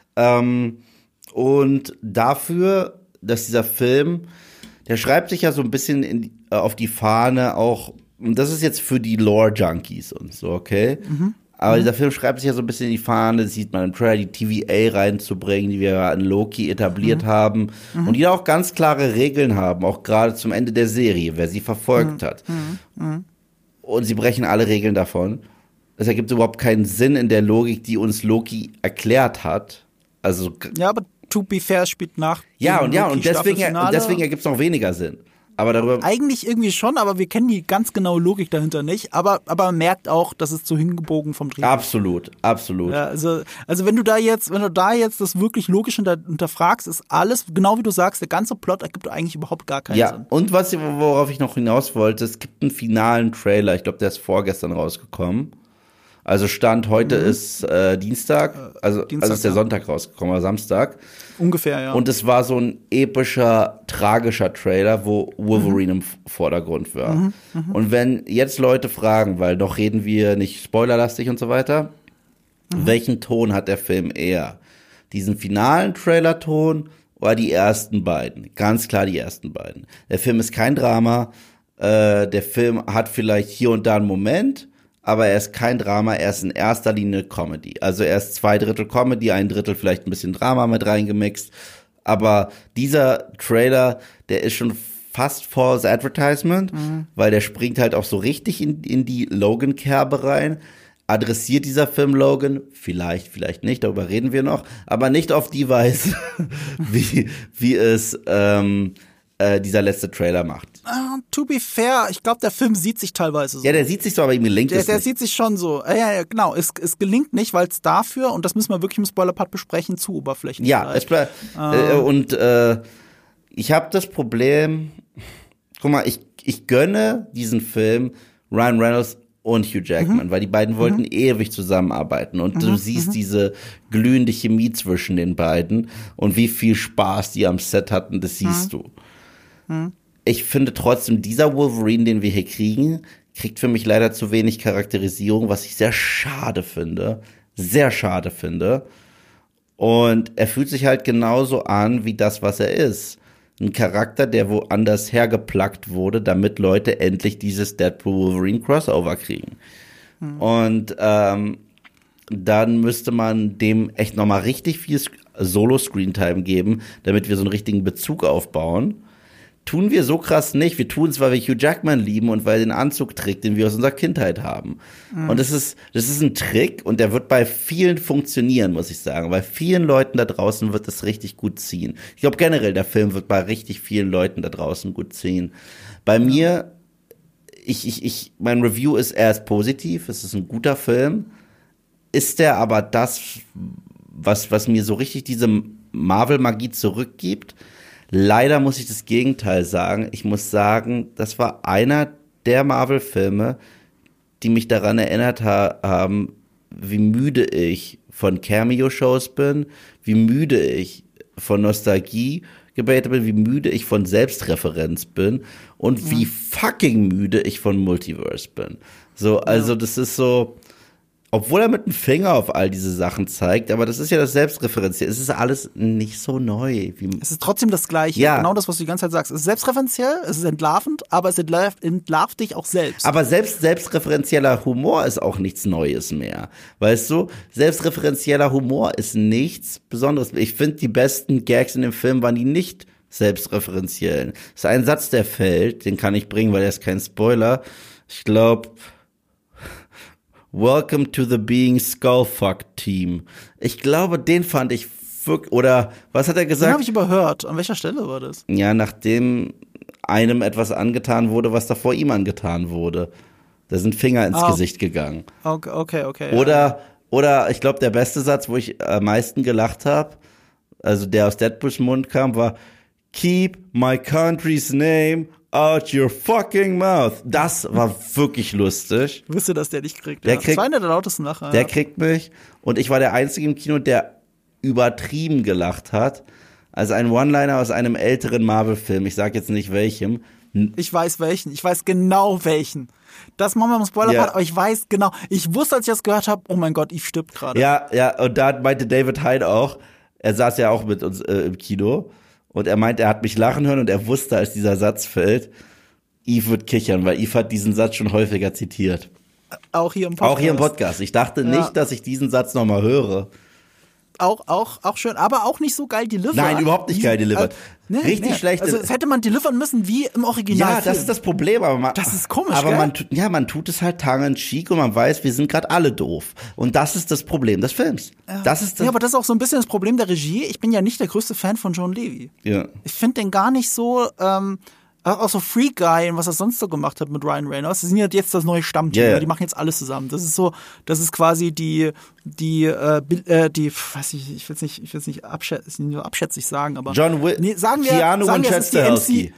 und dafür, dass dieser Film, der schreibt sich ja so ein bisschen auf die Fahne auch, und das ist jetzt für die Lore-Junkies und so, okay? Aber dieser Film schreibt sich ja so ein bisschen in die Fahne, das sieht man im Trailer, die TVA reinzubringen, die wir ja in Loki etabliert haben und die da auch ganz klare Regeln haben, auch gerade zum Ende der Serie, wer sie verfolgt hat. Und sie brechen alle Regeln davon. Es ergibt überhaupt keinen Sinn in der Logik, die uns Loki erklärt hat. Also ja, aber to be fair spielt nach. Und deswegen ergibt es noch weniger Sinn. Aber darüber eigentlich irgendwie schon, aber wir kennen die ganz genaue Logik dahinter nicht. Aber man merkt auch, dass es zu hingebogen vom Drehbuch. Absolut. Ja, also wenn du da jetzt das wirklich logisch hinterfragst, ist alles, genau wie du sagst, der ganze Plot ergibt eigentlich überhaupt gar keinen Sinn. Ja, und worauf ich noch hinaus wollte, es gibt einen finalen Trailer, ich glaube, der ist vorgestern rausgekommen. Also Stand heute ist Dienstag, also ist der Sonntag rausgekommen, oder Samstag. Ungefähr, ja. Und es war so ein epischer, tragischer Trailer, wo Wolverine im Vordergrund war. Und wenn jetzt Leute fragen, weil doch reden wir nicht spoilerlastig und so weiter, welchen Ton hat der Film eher? Diesen finalen Trailer-Ton oder die ersten beiden? Ganz klar die ersten beiden. Der Film ist kein Drama, der Film hat vielleicht hier und da einen Moment, aber er ist kein Drama, er ist in erster Linie Comedy. Also er ist 2/3 Comedy, 1/3 vielleicht ein bisschen Drama mit reingemixt. Aber dieser Trailer, der ist schon fast false advertisement, weil der springt halt auch so richtig in die Logan-Kerbe rein. Adressiert dieser Film Logan? Vielleicht nicht, darüber reden wir noch, aber nicht auf die Weise, wie es dieser letzte Trailer macht. To be fair, ich glaube, der Film sieht sich teilweise so. Ja, der sieht sich so, aber ihm gelingt es Der nicht. sieht sich schon so. Ja, genau. Es gelingt nicht, weil es dafür, und das müssen wir wirklich im Spoiler-Part besprechen, zu oberflächlich Ja, ich habe das Problem, guck mal, ich gönne diesen Film Ryan Reynolds und Hugh Jackman, weil die beiden wollten ewig zusammenarbeiten und du siehst diese glühende Chemie zwischen den beiden und wie viel Spaß die am Set hatten, das siehst du. Ich finde trotzdem, dieser Wolverine, den wir hier kriegen, kriegt für mich leider zu wenig Charakterisierung, was ich sehr schade finde. Sehr schade finde. Und er fühlt sich halt genauso an wie das, was er ist. Ein Charakter, der woanders hergeplackt wurde, damit Leute endlich dieses Deadpool-Wolverine-Crossover kriegen. Und dann müsste man dem echt nochmal richtig viel Solo-Screentime geben, damit wir so einen richtigen Bezug aufbauen. Tun wir so krass nicht. Wir tun es, weil wir Hugh Jackman lieben und weil er den Anzug trägt, den wir aus unserer Kindheit haben. Und das ist ein Trick und der wird bei vielen funktionieren, muss ich sagen. Bei vielen Leuten da draußen wird es richtig gut ziehen. Ich glaube generell, der Film wird bei richtig vielen Leuten da draußen gut ziehen. Bei mir, mein Review ist erst positiv. Es ist ein guter Film. Ist der aber das, was mir so richtig diese Marvel-Magie zurückgibt? Leider muss ich das Gegenteil sagen. Ich muss sagen, das war einer der Marvel-Filme, die mich daran erinnert haben, wie müde ich von Cameo-Shows bin, wie müde ich von Nostalgie gebetet bin, wie müde ich von Selbstreferenz bin und wie fucking müde ich von Multiverse bin. So, also das ist so, obwohl er mit dem Finger auf all diese Sachen zeigt, aber das ist ja das Selbstreferenzielle. Es ist alles nicht so neu. Es ist trotzdem das Gleiche. Ja. Genau das, was du die ganze Zeit sagst. Es ist selbstreferenziell, es ist entlarvend, aber es entlarvt dich auch selbst. Aber selbstreferenzieller Humor ist auch nichts Neues mehr. Weißt du? Selbstreferenzieller Humor ist nichts Besonderes. Ich finde, die besten Gags in dem Film waren die nicht selbstreferenziellen. Das ist ein Satz, der fällt, den kann ich bringen, weil er ist kein Spoiler. Ich glaube, Welcome to the Being Skullfuck Team. Ich glaube, den fand ich wirklich, oder was hat er gesagt? Den habe ich überhört. An welcher Stelle war das? Ja, nachdem einem etwas angetan wurde, was davor ihm angetan wurde. Da sind Finger ins Gesicht gegangen. Okay. Oder ich glaube, der beste Satz, wo ich am meisten gelacht habe, also der aus Deadpools Mund kam, war Keep my country's name out your fucking mouth. Das war wirklich lustig. Ich wusste, dass der dich kriegt. Das war einer der lautesten Lacher. Der kriegt mich. Und ich war der Einzige im Kino, der übertrieben gelacht hat. Also ein One-Liner aus einem älteren Marvel-Film. Ich sag jetzt nicht welchem. Ich weiß welchen. Ich weiß genau welchen. Das machen wir im Spoiler-Part, aber ich weiß genau. Ich wusste, als ich das gehört habe, oh mein Gott, Eve stirbt gerade. Ja, und da meinte David Hyde auch, er saß ja auch mit uns im Kino. Und er meint, er hat mich lachen hören und er wusste, als dieser Satz fällt, Eve wird kichern, weil Eve hat diesen Satz schon häufiger zitiert. Auch hier im Podcast. Ich dachte nicht, dass ich diesen Satz nochmal höre. Auch schön, aber auch nicht so geil delivered. Nein, überhaupt nicht geil delivered. Richtig schlecht. Also es hätte man delivern müssen wie im Original. Ja, das ist das Problem. Aber das ist komisch, aber gell? man tut es halt tongue in cheek und man weiß, wir sind gerade alle doof. Und das ist das Problem des Films. Ja. Ja, aber das ist auch so ein bisschen das Problem der Regie. Ich bin ja nicht der größte Fan von John Levy. Ja. Ich finde den gar nicht so, auch so Free Guy und was er sonst so gemacht hat mit Ryan Reynolds. Die sind ja jetzt das neue Stammteam. Yeah. Die machen jetzt alles zusammen. Das ist quasi die weiß ich will es nicht abschätzig sagen, aber Keanu und Chad Stahelski.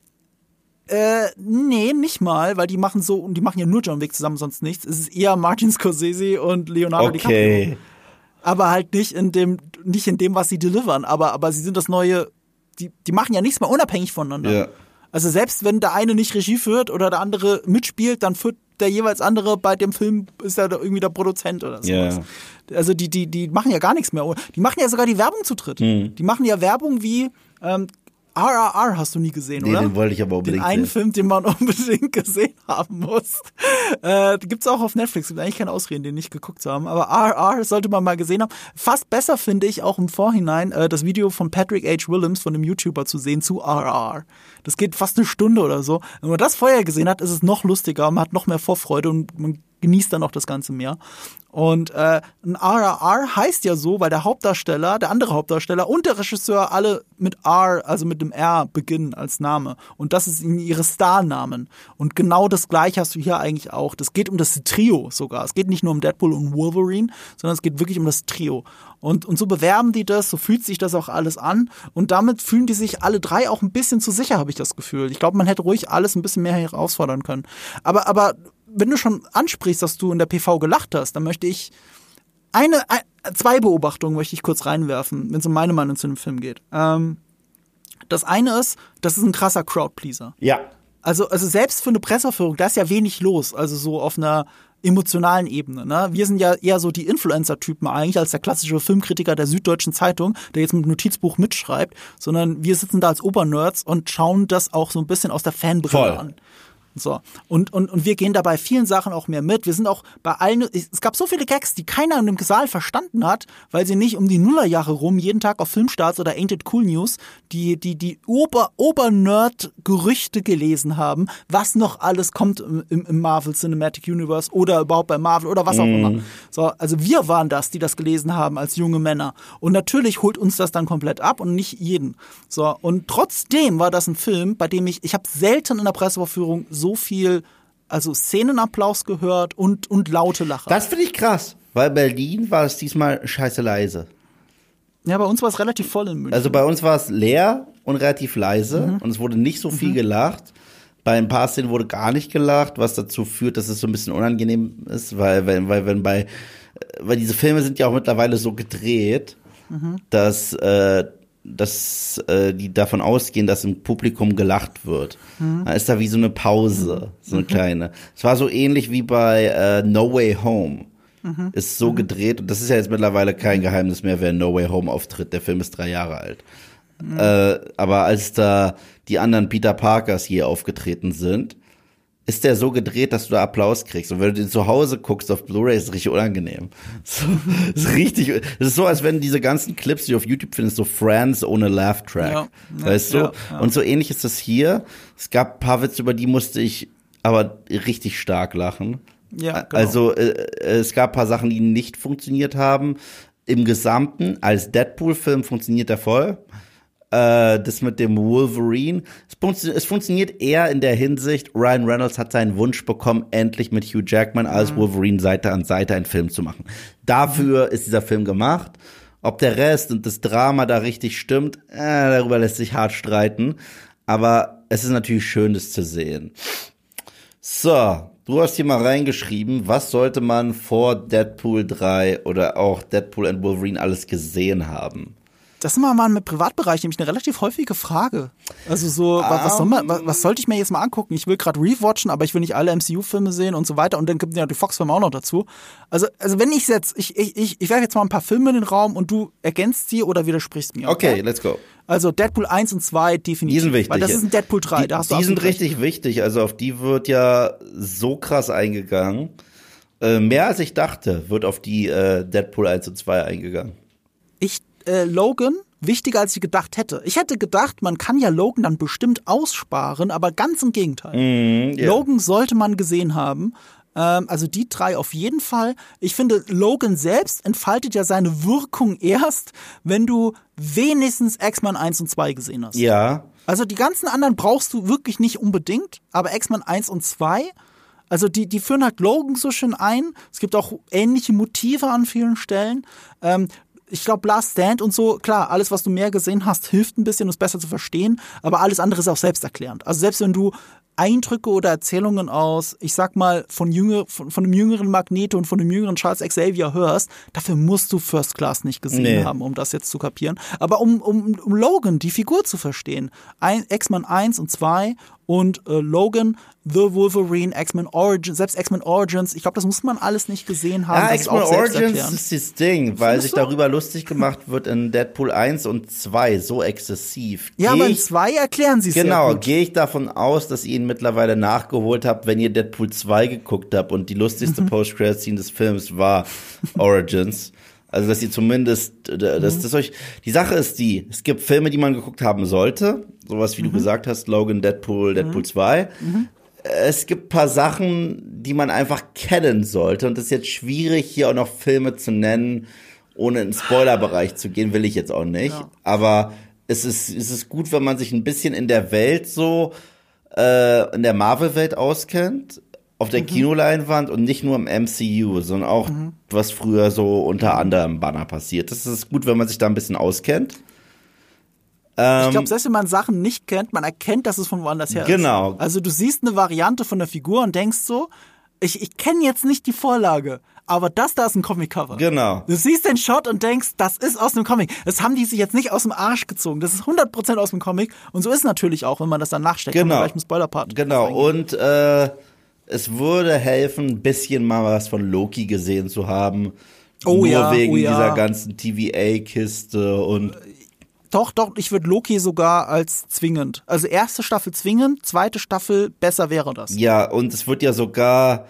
Nee, nicht mal, weil die machen ja nur John Wick zusammen, sonst nichts. Es ist eher Martin Scorsese und Leonardo DiCaprio. Aber halt nicht in dem, was sie delivern. Aber sie sind das neue, die machen ja nichts mehr unabhängig voneinander. Ja. Also selbst wenn der eine nicht Regie führt oder der andere mitspielt, dann führt der jeweils andere bei dem Film, ist er irgendwie der Produzent oder sowas. Ja. Also die machen ja gar nichts mehr. Die machen ja sogar die Werbung zu dritt. Die machen ja Werbung wie RRR hast du nie gesehen, oder? Den wollte ich aber unbedingt Den einen sehen. Film, den man unbedingt gesehen haben muss. Gibt's auch auf Netflix. Gibt eigentlich keine Ausreden, den nicht geguckt zu haben. Aber RRR sollte man mal gesehen haben. Fast besser finde ich auch im Vorhinein das Video von Patrick H. Willems, von dem YouTuber, zu sehen zu RRR. Das geht fast eine Stunde oder so. Wenn man das vorher gesehen hat, ist es noch lustiger. Man hat noch mehr Vorfreude und man genießt dann auch das Ganze mehr. Und ein RRR heißt ja so, weil der andere Hauptdarsteller und der Regisseur alle mit R, also mit dem R beginnen als Name. Und das ist ihre Starnamen. Und genau das Gleiche hast du hier eigentlich auch. Das geht um das Trio sogar. Es geht nicht nur um Deadpool und Wolverine, sondern es geht wirklich um das Trio. Und so bewerben die das, so fühlt sich das auch alles an. Und damit fühlen die sich alle drei auch ein bisschen zu sicher, habe ich das Gefühl. Ich glaube, man hätte ruhig alles ein bisschen mehr herausfordern können. Aber wenn du schon ansprichst, dass du in der PV gelacht hast, dann möchte ich zwei Beobachtungen möchte ich kurz reinwerfen, wenn es um meine Meinung zu dem Film geht. Das eine ist, das ist ein krasser Crowdpleaser. Ja. Also selbst für eine Presseaufführung, da ist ja wenig los, also so auf einer emotionalen Ebene. Ne? Wir sind ja eher so die Influencer-Typen eigentlich als der klassische Filmkritiker der Süddeutschen Zeitung, der jetzt mit dem Notizbuch mitschreibt, sondern wir sitzen da als Obernerds und schauen das auch so ein bisschen aus der Fanbrille an. So. Und wir gehen da bei vielen Sachen auch mehr mit. Wir sind auch bei allen, es gab so viele Gags, die keiner in dem Saal verstanden hat, weil sie nicht um die Nullerjahre rum jeden Tag auf Filmstarts oder Ain't It Cool News die Ober-Nerd-Gerüchte gelesen haben, was noch alles kommt im Marvel Cinematic Universe oder überhaupt bei Marvel oder was auch immer. So, also wir waren das, die das gelesen haben als junge Männer. Und natürlich holt uns das dann komplett ab und nicht jeden. So, und trotzdem war das ein Film, bei dem ich habe selten in der Pressevorführung so viel, also Szenenapplaus gehört und laute Lacher. Das finde ich krass, weil Berlin war es diesmal scheiße leise. Ja, bei uns war es relativ voll in München. Also bei uns war es leer und relativ leise und es wurde nicht so viel gelacht. Bei ein paar Szenen wurde gar nicht gelacht, was dazu führt, dass es so ein bisschen unangenehm ist, weil diese Filme sind ja auch mittlerweile so gedreht, dass die davon ausgehen, dass im Publikum gelacht wird. Da ist da wie so eine Pause, so eine kleine. Es war so ähnlich wie bei No Way Home. Ist so gedreht, und das ist ja jetzt mittlerweile kein Geheimnis mehr, wer in No Way Home auftritt. Der Film ist 3 Jahre alt. Aber als da die anderen Peter Parkers hier aufgetreten sind, ist der so gedreht, dass du da Applaus kriegst. Und wenn du den zu Hause guckst auf Blu-ray, ist es richtig unangenehm. So, das ist so, als wenn diese ganzen Clips, die du auf YouTube findest, so Friends ohne Laugh-Track. Ja, weißt du? Ja. Und so ähnlich ist das hier. Es gab ein paar Witze, über die musste ich aber richtig stark lachen. Ja, genau. Also es gab ein paar Sachen, die nicht funktioniert haben. Im Gesamten, als Deadpool-Film funktioniert er voll. Das mit dem Wolverine. Es funktioniert eher in der Hinsicht, Ryan Reynolds hat seinen Wunsch bekommen, endlich mit Hugh Jackman als Wolverine Seite an Seite einen Film zu machen. Dafür ist dieser Film gemacht. Ob der Rest und das Drama da richtig stimmt, darüber lässt sich hart streiten. Aber es ist natürlich schön, das zu sehen. So, du hast hier mal reingeschrieben, was sollte man vor Deadpool 3 oder auch Deadpool and Wolverine alles gesehen haben? Das ist mal im Privatbereich nämlich eine relativ häufige Frage. Also so, was sollte ich mir jetzt mal angucken? Ich will gerade rewatchen, aber ich will nicht alle MCU-Filme sehen und so weiter. Und dann gibt es ja die Fox-Filme auch noch dazu. Also wenn ich jetzt, ich werfe jetzt mal ein paar Filme in den Raum und du ergänzt sie oder widersprichst mir. Okay, let's go. Also Deadpool 1 und 2 definitiv. Die sind wichtig. Weil das ist ein Deadpool 3. Die sind richtig wichtig. Also auf die wird ja so krass eingegangen. Mehr als ich dachte, wird auf die Deadpool 1 und 2 eingegangen. Logan wichtiger, als ich gedacht hätte. Ich hätte gedacht, man kann ja Logan dann bestimmt aussparen, aber ganz im Gegenteil. Logan sollte man gesehen haben. Also die 3 auf jeden Fall. Ich finde, Logan selbst entfaltet ja seine Wirkung erst, wenn du wenigstens X-Men 1 und 2 gesehen hast. Ja. Also die ganzen anderen brauchst du wirklich nicht unbedingt, aber X-Men 1 und 2, also die führen halt Logan so schön ein. Es gibt auch ähnliche Motive an vielen Stellen. Ich glaube, Last Stand und so, klar, alles, was du mehr gesehen hast, hilft ein bisschen, um es besser zu verstehen, aber alles andere ist auch selbsterklärend. Also selbst wenn du Eindrücke oder Erzählungen aus, ich sag mal, von einem jüngeren Magneto und von einem jüngeren Charles Xavier hörst, dafür musst du First Class nicht gesehen haben, um das jetzt zu kapieren. Aber um Logan, die Figur zu verstehen, X-Men 1 und 2 und Logan, The Wolverine, X-Men Origins, selbst X-Men Origins, ich glaube, das muss man alles nicht gesehen haben. Ja, X-Men Origins selbsterklärend. ist das Ding, weil sich darüber lustig gemacht wird in Deadpool 1 und 2 so exzessiv. Ja, aber in 2 erklären sie es Genau, sehr gut. gehe ich davon aus, dass ihr ihn mittlerweile nachgeholt habt, wenn ihr Deadpool 2 geguckt habt und die lustigste Post-Credit-Scene des Films war Origins. Also, dass ihr zumindest, dass euch, die Sache ist die, es gibt Filme, die man geguckt haben sollte, sowas wie du gesagt hast, Logan, Deadpool 2. Es gibt ein paar Sachen, die man einfach kennen sollte und es ist jetzt schwierig, hier auch noch Filme zu nennen, ohne in den Spoilerbereich zu gehen, will ich jetzt auch nicht. Ja. Aber es ist gut, wenn man sich ein bisschen in der Welt so, in der Marvel-Welt auskennt, auf der Kinoleinwand und nicht nur im MCU, sondern auch, was früher so unter anderem Banner passiert. Das ist gut, wenn man sich da ein bisschen auskennt. Ich glaube, selbst wenn man Sachen nicht kennt, man erkennt, dass es von woanders her ist. Genau. Also du siehst eine Variante von der Figur und denkst so, ich kenne jetzt nicht die Vorlage, aber das da ist ein Comic-Cover. Genau. Du siehst den Shot und denkst, das ist aus einem Comic. Das haben die sich jetzt nicht aus dem Arsch gezogen. Das ist 100% aus dem Comic. Und so ist es natürlich auch, wenn man das dann nachsteckt. Genau. Gleich im Spoiler-Part. Genau. Und es würde helfen, ein bisschen mal was von Loki gesehen zu haben. Nur wegen dieser ganzen TVA-Kiste und Doch, ich würde Loki sogar als zwingend. Also erste Staffel zwingend, zweite Staffel besser wäre das. ja, und es wird ja sogar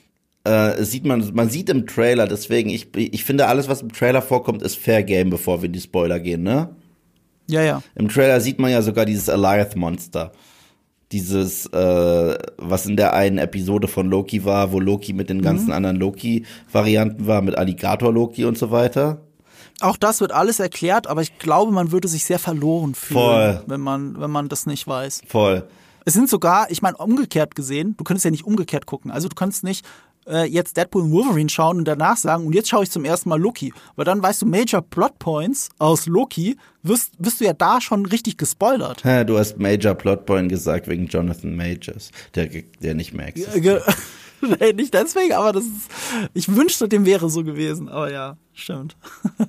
man sieht im Trailer, deswegen, ich finde, alles, was im Trailer vorkommt, ist Fair Game, bevor wir in die Spoiler gehen, ne? Ja. Im Trailer sieht man ja sogar dieses Alioth-Monster. Dieses, was in der einen Episode von Loki war, wo Loki mit den ganzen anderen Loki-Varianten war, mit Alligator-Loki und so weiter. Auch das wird alles erklärt, aber ich glaube, man würde sich sehr verloren fühlen, wenn man das nicht weiß. Voll. Es sind sogar, ich meine, umgekehrt gesehen, du könntest ja nicht umgekehrt gucken. Also du kannst nicht jetzt Deadpool und Wolverine schauen und danach sagen, und jetzt schaue ich zum ersten Mal Loki. Weil dann weißt du, Major Plot Points aus Loki, wirst du ja da schon richtig gespoilert. Du hast Major Plotpoint gesagt wegen Jonathan Majors, der nicht mehr existiert. Nee, nicht deswegen, aber das ist, ich wünschte, dem wäre so gewesen. Aber ja, stimmt.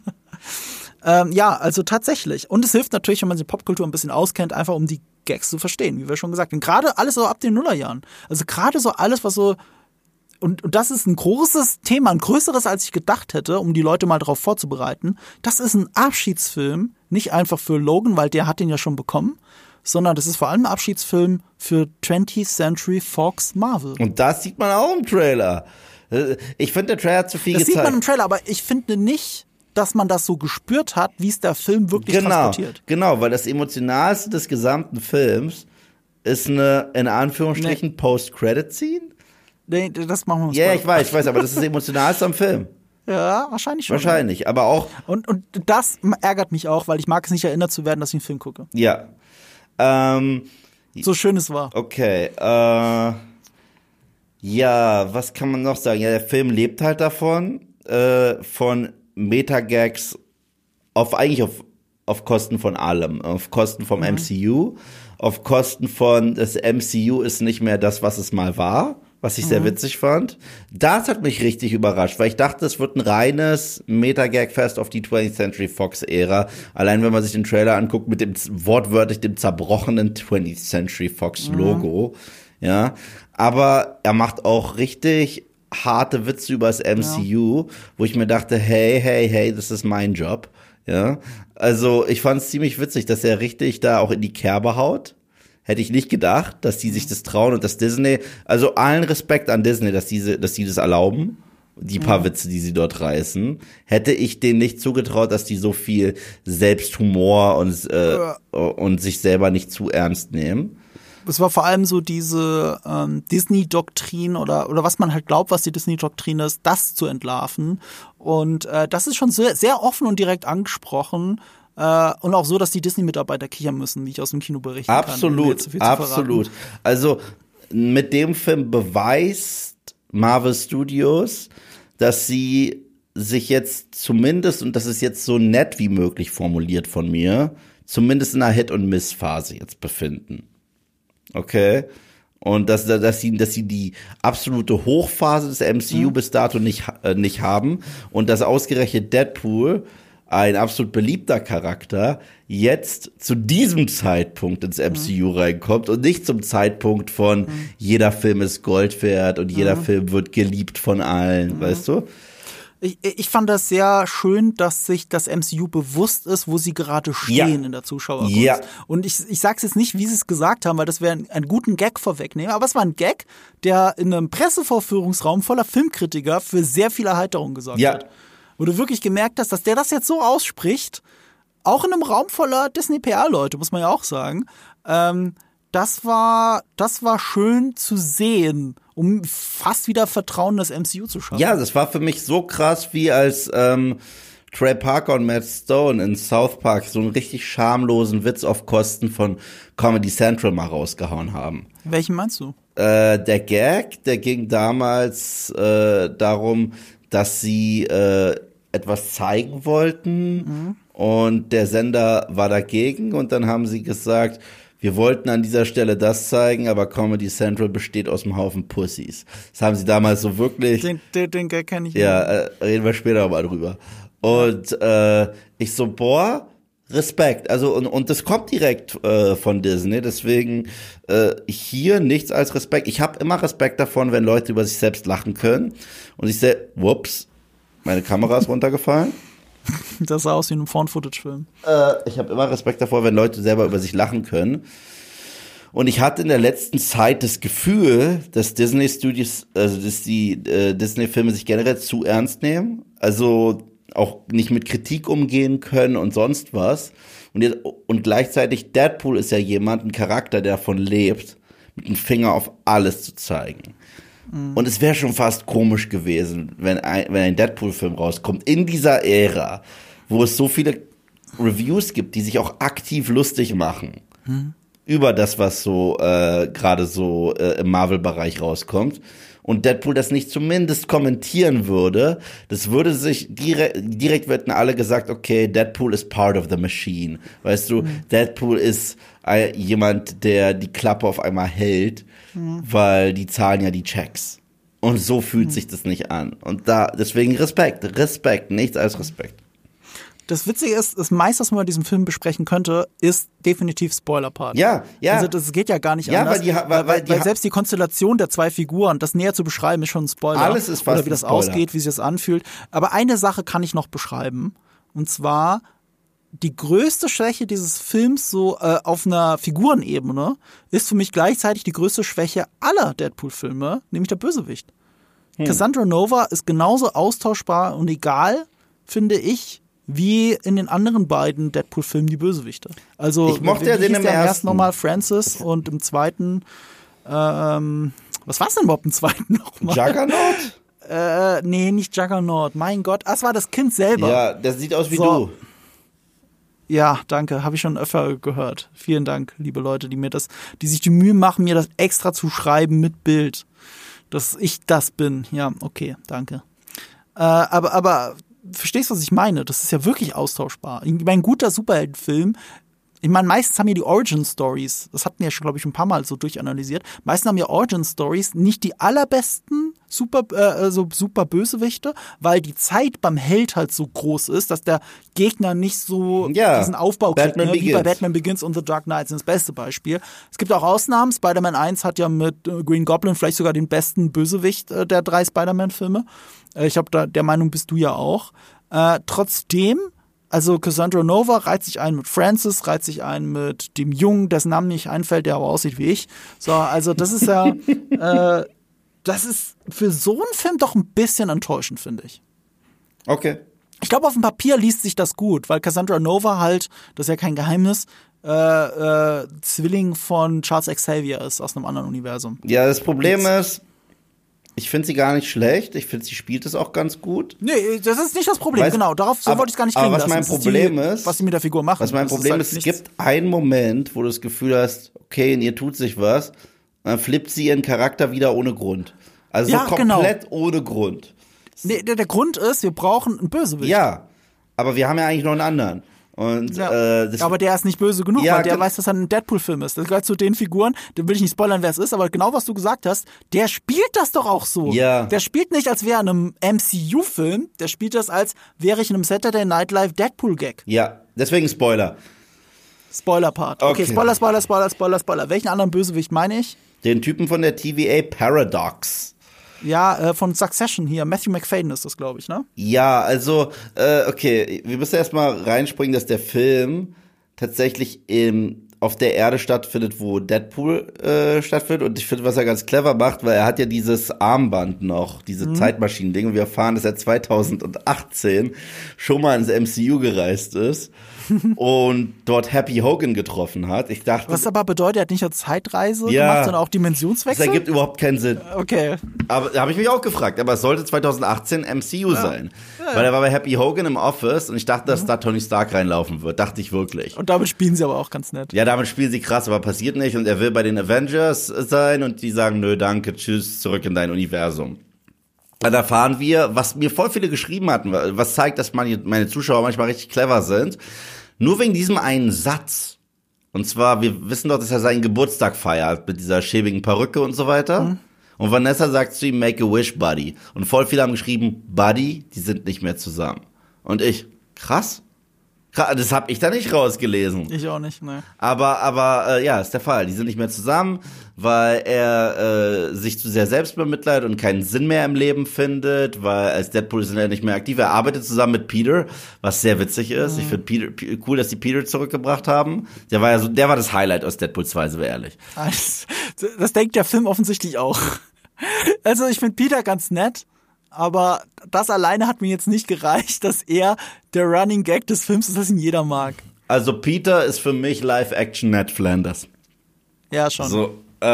Ja, also tatsächlich. Und es hilft natürlich, wenn man sich Popkultur ein bisschen auskennt, einfach um die Gags zu verstehen, wie wir schon gesagt haben. Gerade alles so ab den Nullerjahren. Also gerade so alles, was so und das ist ein großes Thema, ein größeres, als ich gedacht hätte, um die Leute mal darauf vorzubereiten. Das ist ein Abschiedsfilm, nicht einfach für Logan, weil der hat den ja schon bekommen, sondern das ist vor allem ein Abschiedsfilm für 20th Century Fox Marvel. Und das sieht man auch im Trailer. Ich finde, der Trailer hat zu viel Das gezeigt. sieht man im Trailer, aber ich finde nicht, dass man das so gespürt hat, wie es der Film wirklich transportiert. Genau, weil das Emotionalste des gesamten Films ist eine, in Anführungsstrichen, Post-Credit-Scene. Nee, das machen wir uns. Ja, ich weiß, aber das ist das Emotionalste am Film. Ja, wahrscheinlich schon. Wahrscheinlich, aber auch. Und das ärgert mich auch, weil ich mag es nicht erinnert zu werden, dass ich einen Film gucke. Ja. So schön es war. Okay, ja, was kann man noch sagen? Ja, der Film lebt halt davon, von Metagags auf Kosten von allem, auf Kosten vom MCU, auf Kosten von, das MCU ist nicht mehr das, was es mal war, was ich sehr witzig fand. Das hat mich richtig überrascht, weil ich dachte, es wird ein reines Metagag-Fest auf die 20th Century Fox-Ära. Allein wenn man sich den Trailer anguckt mit dem wortwörtlich dem zerbrochenen 20th Century Fox-Logo, ja. Aber er macht auch richtig harte Witze über das MCU, wo ich mir dachte, hey, das ist mein Job, ja. Also ich fand es ziemlich witzig, dass er richtig da auch in die Kerbe haut. Hätte ich nicht gedacht, dass die sich das trauen und dass Disney, also allen Respekt an Disney, dass sie das erlauben, die paar Witze, die sie dort reißen. Hätte ich denen nicht zugetraut, dass die so viel Selbsthumor und sich selber nicht zu ernst nehmen. Es war vor allem so diese Disney-Doktrin oder was man halt glaubt, was die Disney-Doktrin ist, das zu entlarven. Und das ist schon sehr, sehr offen und direkt angesprochen. Und auch so, dass die Disney-Mitarbeiter kichern müssen, wie ich aus dem Kino berichten kann. Absolut. Also mit dem Film beweist Marvel Studios, dass sie sich jetzt zumindest, und das ist jetzt so nett wie möglich formuliert von mir, zumindest in einer Hit- und Miss-Phase jetzt befinden. Okay? Und dass sie die absolute Hochphase des MCU bis dato nicht haben und dass ausgerechnet Deadpool ein absolut beliebter Charakter jetzt zu diesem Zeitpunkt ins MCU reinkommt und nicht zum Zeitpunkt von jeder Film ist Gold wert und jeder Film wird geliebt von allen, weißt du? Ich fand das sehr schön, dass sich das MCU bewusst ist, wo sie gerade stehen in der Zuschauerkunst. Ja. Und ich sag's jetzt nicht, wie sie es gesagt haben, weil das wäre einen guten Gag vorwegnehmen, aber es war ein Gag, der in einem Pressevorführungsraum voller Filmkritiker für sehr viel Erheiterung gesorgt hat. Wo du wirklich gemerkt hast, dass der das jetzt so ausspricht, auch in einem Raum voller Disney-PR-Leute, muss man ja auch sagen, das war schön zu sehen, um fast wieder Vertrauen in das MCU zu schaffen. Ja, das war für mich so krass, wie als Trey Parker und Matt Stone in South Park so einen richtig schamlosen Witz auf Kosten von Comedy Central mal rausgehauen haben. Welchen meinst du? Der Gag, der ging damals darum, dass sie etwas zeigen wollten und der Sender war dagegen und dann haben sie gesagt, wir wollten an dieser Stelle das zeigen, aber Comedy Central besteht aus einem Haufen Pussys. Das haben sie damals so wirklich. Den Gag kenn ich nicht. Ja, reden wir später nochmal drüber. Und ich so, boah, Respekt. Also und das kommt direkt von Disney, deswegen hier nichts als Respekt. Ich habe immer Respekt davon, wenn Leute über sich selbst lachen können. Und ich sehe, whoops, meine Kamera ist runtergefallen. Das sah aus wie ein Found-Footage-Film. Ich habe immer Respekt davor, wenn Leute selber über sich lachen können. Und ich hatte in der letzten Zeit das Gefühl, dass Disney Studios, also dass die Disney-Filme sich generell zu ernst nehmen. Also auch nicht mit Kritik umgehen können und sonst was. Und gleichzeitig Deadpool ist ja ein Charakter, der davon lebt, mit dem Finger auf alles zu zeigen. Und es wäre schon fast komisch gewesen, wenn ein Deadpool-Film rauskommt, in dieser Ära, wo es so viele Reviews gibt, die sich auch aktiv lustig machen über das, was so gerade so im Marvel-Bereich rauskommt. Und Deadpool das nicht zumindest kommentieren würde, das würde sich direkt werden alle gesagt, okay, Deadpool ist part of the machine. Weißt du, Deadpool ist jemand, der die Klappe auf einmal hält, weil die zahlen ja die Checks. Und so fühlt sich das nicht an. Und deswegen Respekt, nichts als Respekt. Das Witzige ist, das meiste, was man bei diesem Film besprechen könnte, ist definitiv Spoiler-Part. Ja. Also das geht ja gar nicht anders. Weil selbst die Konstellation der zwei Figuren, das näher zu beschreiben, ist schon ein Spoiler. Alles ist fast oder wie das ausgeht, wie sich das anfühlt. Aber eine Sache kann ich noch beschreiben. Und zwar die größte Schwäche dieses Films so auf einer Figurenebene ist für mich gleichzeitig die größte Schwäche aller Deadpool-Filme, nämlich der Bösewicht. Cassandra Nova ist genauso austauschbar und egal, finde ich, wie in den anderen beiden Deadpool-Filmen die Bösewichte. Also ich mochte ja den im ersten nochmal Francis und im zweiten was war's denn überhaupt im zweiten nochmal? Juggernaut? Nee, nicht Juggernaut. Mein Gott, das war das Kind selber. Ja, das sieht aus wie du. Ja, danke, habe ich schon öfter gehört. Vielen Dank, liebe Leute, die sich die Mühe machen, mir das extra zu schreiben mit Bild. Dass ich das bin. Ja, okay, danke. Aber verstehst du, was ich meine? Das ist ja wirklich austauschbar. Ich meine, ein guter Superheldenfilm, ich meine, meistens haben ja die Origin-Stories, das hatten wir ja schon, glaube ich, ein paar Mal so durchanalysiert, meistens haben ja Origin-Stories nicht die allerbesten super Bösewichte, weil die Zeit beim Held halt so groß ist, dass der Gegner nicht so diesen Aufbau kriegt, wie bei Batman Begins und The Dark Knight sind das beste Beispiel. Es gibt auch Ausnahmen. Spider-Man 1 hat ja mit Green Goblin vielleicht sogar den besten Bösewicht der 3 Spider-Man-Filme. Ich glaube, der Meinung bist du ja auch. Trotzdem, also Cassandra Nova reiht sich ein mit Francis, reiht sich ein mit dem Jungen, dessen Namen nicht einfällt, der aber aussieht wie ich. So, also das ist ja das ist für so einen Film doch ein bisschen enttäuschend, finde ich. Okay. Ich glaube, auf dem Papier liest sich das gut, weil Cassandra Nova halt, das ist ja kein Geheimnis, Zwilling von Charles Xavier ist aus einem anderen Universum. Ja, das Problem ist, ich finde sie gar nicht schlecht. Ich finde, sie spielt es auch ganz gut. Nee, das ist nicht das Problem. Genau, so wollte ich es gar nicht kriegen lassen. Aber was mein Problem ist, was sie mit der Figur machen. Was mein Problem ist, es gibt einen Moment, wo du das Gefühl hast, okay, in ihr tut sich was, dann flippt sie ihren Charakter wieder ohne Grund. Also so komplett ohne Grund. Nee, der Grund ist, wir brauchen einen Bösewicht. Ja, aber wir haben ja eigentlich noch einen anderen. Und, aber der ist nicht böse genug, Ja, weil der weiß, dass er ein Deadpool-Film ist. Das gehört zu den Figuren, den will ich nicht spoilern, wer es ist, aber genau was du gesagt hast, der spielt das doch auch so. Ja. Der spielt nicht, als wäre er in einem MCU-Film, der spielt das, als wäre ich in einem Saturday Night Live Deadpool-Gag. Ja, deswegen Spoiler. Spoiler-Part. Okay, Spoiler. Welchen anderen Bösewicht meine ich? Den Typen von der TVA Paradox. Ja, von Succession hier. Matthew McFadden ist das, glaube ich, ne? Ja, also, okay, wir müssen erstmal reinspringen, dass der Film tatsächlich auf der Erde stattfindet, wo Deadpool stattfindet. Und ich finde, was er ganz clever macht, weil er hat ja dieses Armband noch, diese Zeitmaschinen-Ding. Und wir erfahren, dass er 2018 schon mal ins MCU gereist ist und dort Happy Hogan getroffen hat. Ich dachte, Was aber bedeutet, er hat nicht nur Zeitreise Ja. gemacht, sondern auch das Dimensionswechsel? ergibt überhaupt keinen Sinn. Okay. Aber da habe ich mich auch gefragt, aber es sollte 2018 MCU sein. Weil er war bei Happy Hogan im Office und ich dachte, dass da Tony Stark reinlaufen wird. Dachte ich wirklich. Und damit spielen sie aber auch ganz nett. Ja, damit spielen sie krass, aber passiert nicht. Und er will bei den Avengers sein und die sagen, nö, danke, tschüss, zurück in dein Universum. Dann erfahren wir, was mir voll viele geschrieben hatten, was zeigt, dass meine Zuschauer manchmal richtig clever sind. Nur wegen diesem einen Satz. Und zwar, wir wissen doch, dass er seinen Geburtstag feiert mit dieser schäbigen Perücke und so weiter. Und Vanessa sagt zu ihm, make a wish, Buddy. Und voll viele haben geschrieben, Buddy, die sind nicht mehr zusammen. Und ich, krass. Das habe ich da nicht rausgelesen. Ich auch nicht, ne. Aber ja, ist der Fall. Die sind nicht mehr zusammen, weil er sich zu sehr selbst bemitleidet und keinen Sinn mehr im Leben findet, weil als Deadpool ist er nicht mehr aktiv. Er arbeitet zusammen mit Peter, was sehr witzig ist. Ich finde Peter cool, dass die Peter zurückgebracht haben. Der war das Highlight aus Deadpool 2, sind wir ehrlich. Das denkt der Film offensichtlich auch. Also ich finde Peter ganz nett, aber das alleine hat mir jetzt nicht gereicht, dass er der Running Gag des Films ist, das ihn jeder mag. Also Peter ist für mich Live-Action Ned Flanders. Ja, schon. So,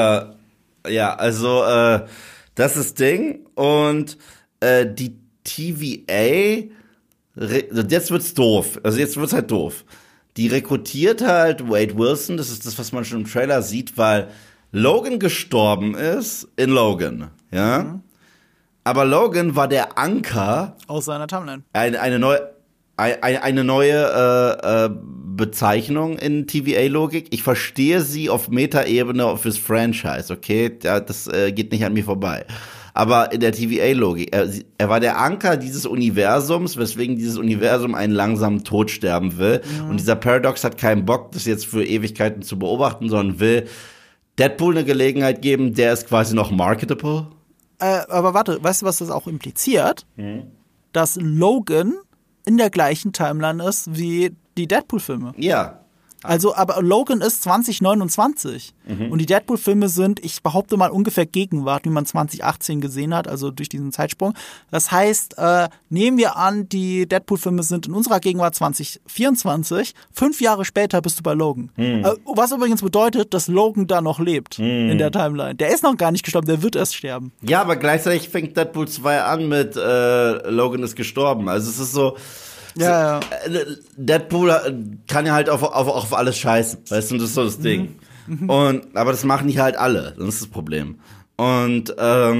ja, also das ist Ding und die TVA, jetzt wird's doof. Also jetzt wird's halt doof. Die rekrutiert halt Wade Wilson, das ist das, was man schon im Trailer sieht, weil Logan gestorben ist in Logan, ja. Aber Logan war der Anker Aus seiner Timeline. eine neue Bezeichnung in TVA-Logik. Ich verstehe sie auf Meta-Ebene fürs Franchise, okay? Das geht nicht an mir vorbei. Aber in der TVA-Logik, er war der Anker dieses Universums, weswegen dieses Universum einen langsamen Tod sterben will. Und dieser Paradox hat keinen Bock, das jetzt für Ewigkeiten zu beobachten, sondern will Deadpool eine Gelegenheit geben, der ist quasi noch marketable. Aber warte, weißt du, was das auch impliziert? Dass Logan in der gleichen Timeline ist wie die Deadpool-Filme. Ja. Also, aber Logan ist 2029. Und die Deadpool-Filme sind, ich behaupte mal, ungefähr Gegenwart, wie man 2018 gesehen hat, also durch diesen Zeitsprung. Das heißt, nehmen wir an, die Deadpool-Filme sind in unserer Gegenwart 2024. 5 Jahre später bist du bei Logan. Was übrigens bedeutet, dass Logan da noch lebt in der Timeline. Der ist noch gar nicht gestorben, der wird erst sterben. Ja, aber gleichzeitig fängt Deadpool 2 an mit Logan ist gestorben. Also es ist so. Ja. Deadpool kann ja halt auf alles scheißen, weißt du, das ist so das Ding. Aber das machen die halt alle, das ist das Problem. Und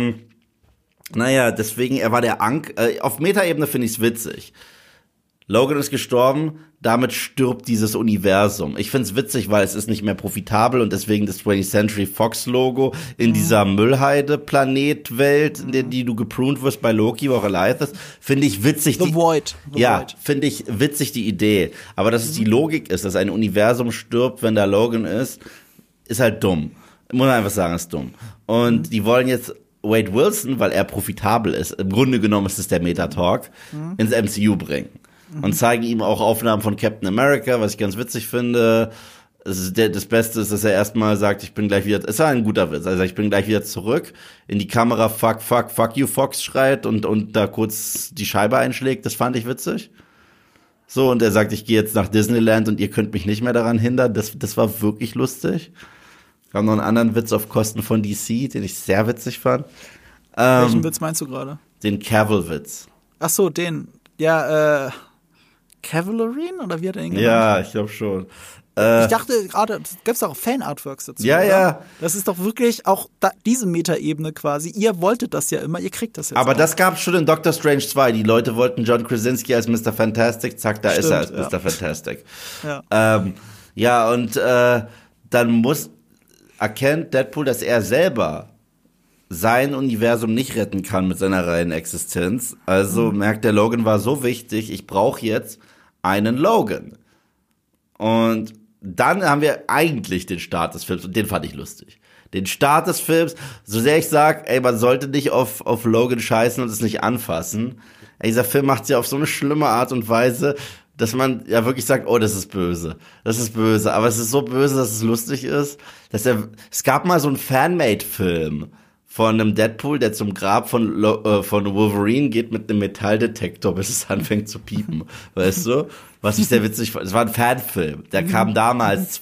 naja, deswegen, er war der auf Metaebene finde ich es witzig. Logan ist gestorben, damit stirbt dieses Universum. Ich find's witzig, weil es ist nicht mehr profitabel und deswegen das 20th Century Fox Logo in dieser Müllheide-Planetwelt, in die du gepruned wirst bei Loki, wo auch Alive ist, finde ich witzig. The Void. Finde ich witzig die Idee. Aber dass es die Logik ist, dass ein Universum stirbt, wenn da Logan ist halt dumm. Muss man einfach sagen, ist dumm. Und die wollen jetzt Wade Wilson, weil er profitabel ist, im Grunde genommen ist es der Meta-Talk, ins MCU bringen. Und zeigen ihm auch Aufnahmen von Captain America, was ich ganz witzig finde. Das Beste ist, dass er erstmal sagt, ich bin gleich wieder, ist ja ein guter Witz, also ich bin gleich wieder zurück, in die Kamera fuck you Fox schreit und da kurz die Scheibe einschlägt, das fand ich witzig. So, und er sagt, ich gehe jetzt nach Disneyland und ihr könnt mich nicht mehr daran hindern, das war wirklich lustig. Wir haben noch einen anderen Witz auf Kosten von DC, den ich sehr witzig fand. Welchen Witz meinst du gerade? Den Cavill-Witz. Ach so, den, ja, Cavalry oder wie hat er ihn genannt? Ja, ich glaube schon. Ich dachte gerade, gibt es auch Fan-Artworks dazu. Ja, oder? ja. Das ist doch wirklich auch diese Metaebene quasi. Ihr wolltet das ja immer, ihr kriegt das jetzt Aber auch. das gab's schon in Doctor Strange 2. Die Leute wollten John Krasinski als Mr. Fantastic. Zack, da ist er als Mr. Fantastic. Ja. Und dann erkennt Deadpool, dass er selber sein Universum nicht retten kann mit seiner reinen Existenz. Also merkt der Logan war so wichtig, ich brauche jetzt einen Logan. Und dann haben wir eigentlich den Start des Films und den fand ich lustig. Den Start des Films, so sehr ich sag, ey, man sollte nicht auf Logan scheißen und es nicht anfassen. Ey, dieser Film macht es ja auf so eine schlimme Art und Weise, dass man ja wirklich sagt, oh, das ist böse. Das ist böse. Aber es ist so böse, dass es lustig ist. Es gab mal so einen Fanmade-Film von einem Deadpool, der zum Grab von Wolverine geht mit einem Metalldetektor, bis es anfängt zu piepen. Weißt du? Was ich sehr witzig fand. Es war ein Fanfilm. Der kam damals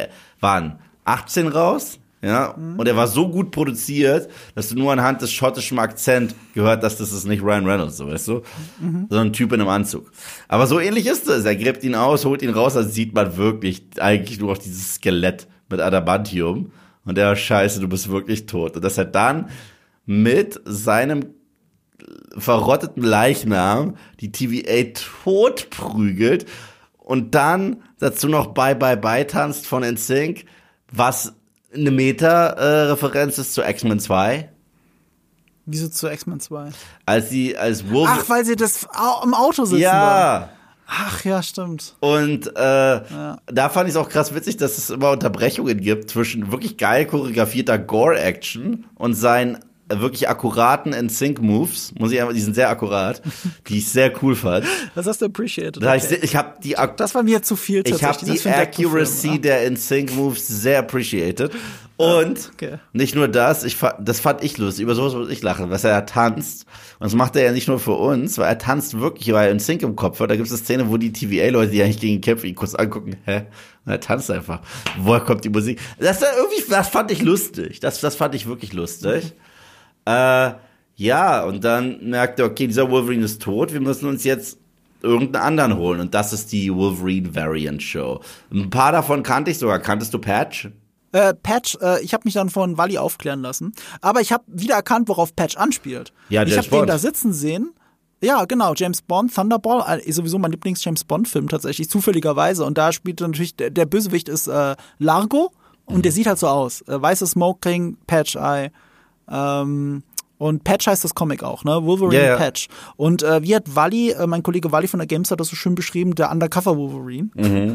18 raus. Ja, und er war so gut produziert, dass du nur anhand des schottischen Akzent gehört hast, das ist nicht Ryan Reynolds, so, weißt du? Sondern ein Typ in einem Anzug. Aber so ähnlich ist es. Er gräbt ihn aus, holt ihn raus, dann sieht man wirklich eigentlich nur noch dieses Skelett mit Adamantium. Und der Scheiße, du bist wirklich tot. Und dass er dann mit seinem verrotteten Leichnam die TVA tot prügelt und dann dazu noch Bye tanzt von NSYNC, was eine Meta-Referenz ist zu X-Men 2. Wieso zu X-Men 2? Als Wolverine. Ach, weil sie das im Auto sitzen. Ja. Da. Ach ja, stimmt. Und da fand ich es auch krass witzig, dass es immer Unterbrechungen gibt zwischen wirklich geil choreografierter Gore-Action und seinen wirklich akkuraten NSYNC-Moves, die sind sehr akkurat, die ich sehr cool fand. Das hast du appreciated. Das war mir zu viel tatsächlich. Ich habe die Accuracy der NSYNC-Moves sehr appreciated. Und nicht nur das, das fand ich lustig, über sowas muss ich lachen, was er tanzt. Und das macht er ja nicht nur für uns, weil er tanzt wirklich, weil er NSYNC im Kopf hat. Da gibt es eine Szene, wo die TVA-Leute, die eigentlich gegen ihn kämpfen, ihn kurz angucken, und er tanzt einfach. Woher kommt die Musik? Das fand ich lustig. Das fand ich wirklich lustig. Und dann merkt er, okay, dieser Wolverine ist tot, wir müssen uns jetzt irgendeinen anderen holen. Und das ist die Wolverine Variant Show. Ein paar davon kannte ich sogar. Kanntest du Patch? Patch, ich habe mich dann von Wally aufklären lassen. Aber ich habe wieder erkannt, worauf Patch anspielt. Ja, ich habe den da sitzen sehen. Ja, genau, James Bond, Thunderball, ist sowieso mein Lieblings-James-Bond-Film tatsächlich, zufälligerweise. Und da spielt natürlich, der Bösewicht ist Largo und der sieht halt so aus. Weißes Smoking, Patch-Eye, und Patch heißt das Comic auch, ne? Wolverine Patch. Und wie hat Wally, mein Kollege Wally von der Games hat das so schön beschrieben, der Undercover Wolverine.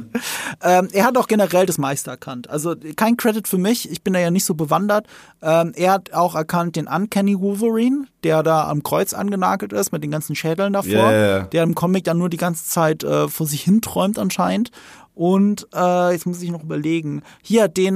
Er hat auch generell das meiste erkannt. Also kein Credit für mich, ich bin da ja nicht so bewandert. Er hat auch erkannt den Uncanny Wolverine, der da am Kreuz angenagelt ist mit den ganzen Schädeln davor. Der im Comic dann nur die ganze Zeit vor sich hin träumt anscheinend. Und jetzt muss ich noch überlegen. Hier, den,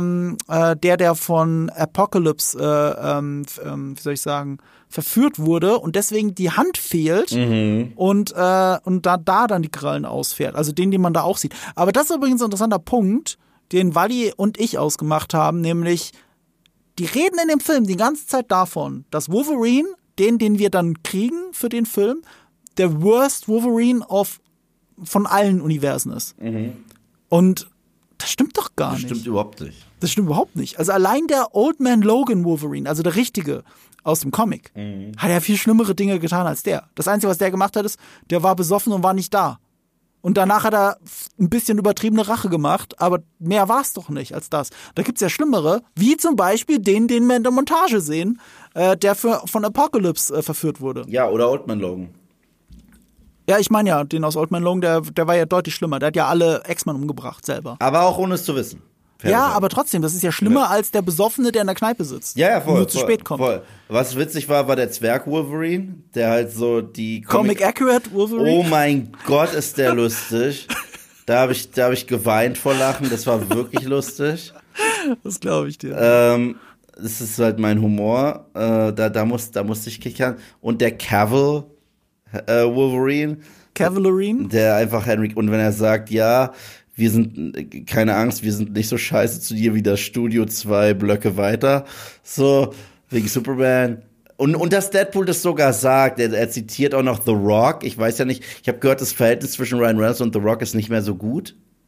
der von Apocalypse, wie soll ich sagen, verführt wurde und deswegen die Hand fehlt und da dann die Krallen ausfährt. Also den man da auch sieht. Aber das ist übrigens ein interessanter Punkt, den Wally und ich ausgemacht haben, nämlich die reden in dem Film die ganze Zeit davon, dass Wolverine, den wir dann kriegen für den Film, der worst Wolverine von allen Universen ist. Und das stimmt doch gar nicht. Das stimmt überhaupt nicht. Das stimmt überhaupt nicht. Also allein der Old Man Logan Wolverine, also der richtige aus dem Comic, hat ja viel schlimmere Dinge getan als der. Das Einzige, was der gemacht hat, ist, der war besoffen und war nicht da. Und danach hat er ein bisschen übertriebene Rache gemacht, aber mehr war es doch nicht als das. Da gibt's ja schlimmere, wie zum Beispiel den wir in der Montage sehen, der von Apocalypse verführt wurde. Ja, oder Old Man Logan. Ja, ich meine ja, den aus Old Man Logan, der war ja deutlich schlimmer. Der hat ja alle X-Men umgebracht selber. Aber auch ohne es zu wissen. Ja, aber trotzdem, das ist ja schlimmer als der Besoffene, der in der Kneipe sitzt. Ja, voll. Und nur zu spät kommt. Voll. Was witzig war der Zwerg Wolverine, der halt so die Comic Accurate Wolverine. Oh mein Gott, ist der lustig. Da hab ich geweint vor Lachen, das war wirklich lustig. Das glaube ich dir. Das ist halt mein Humor. Da musste ich kichern. Und der Cavill Wolverine. Cavallerine? Der einfach Henry, und wenn er sagt, ja, wir sind, keine Angst, wir sind nicht so scheiße zu dir wie das Studio 2 Blöcke weiter. So, wegen Superman. Und dass Deadpool das sogar sagt, er zitiert auch noch The Rock. Ich weiß ja nicht, ich habe gehört, das Verhältnis zwischen Ryan Reynolds und The Rock ist nicht mehr so gut.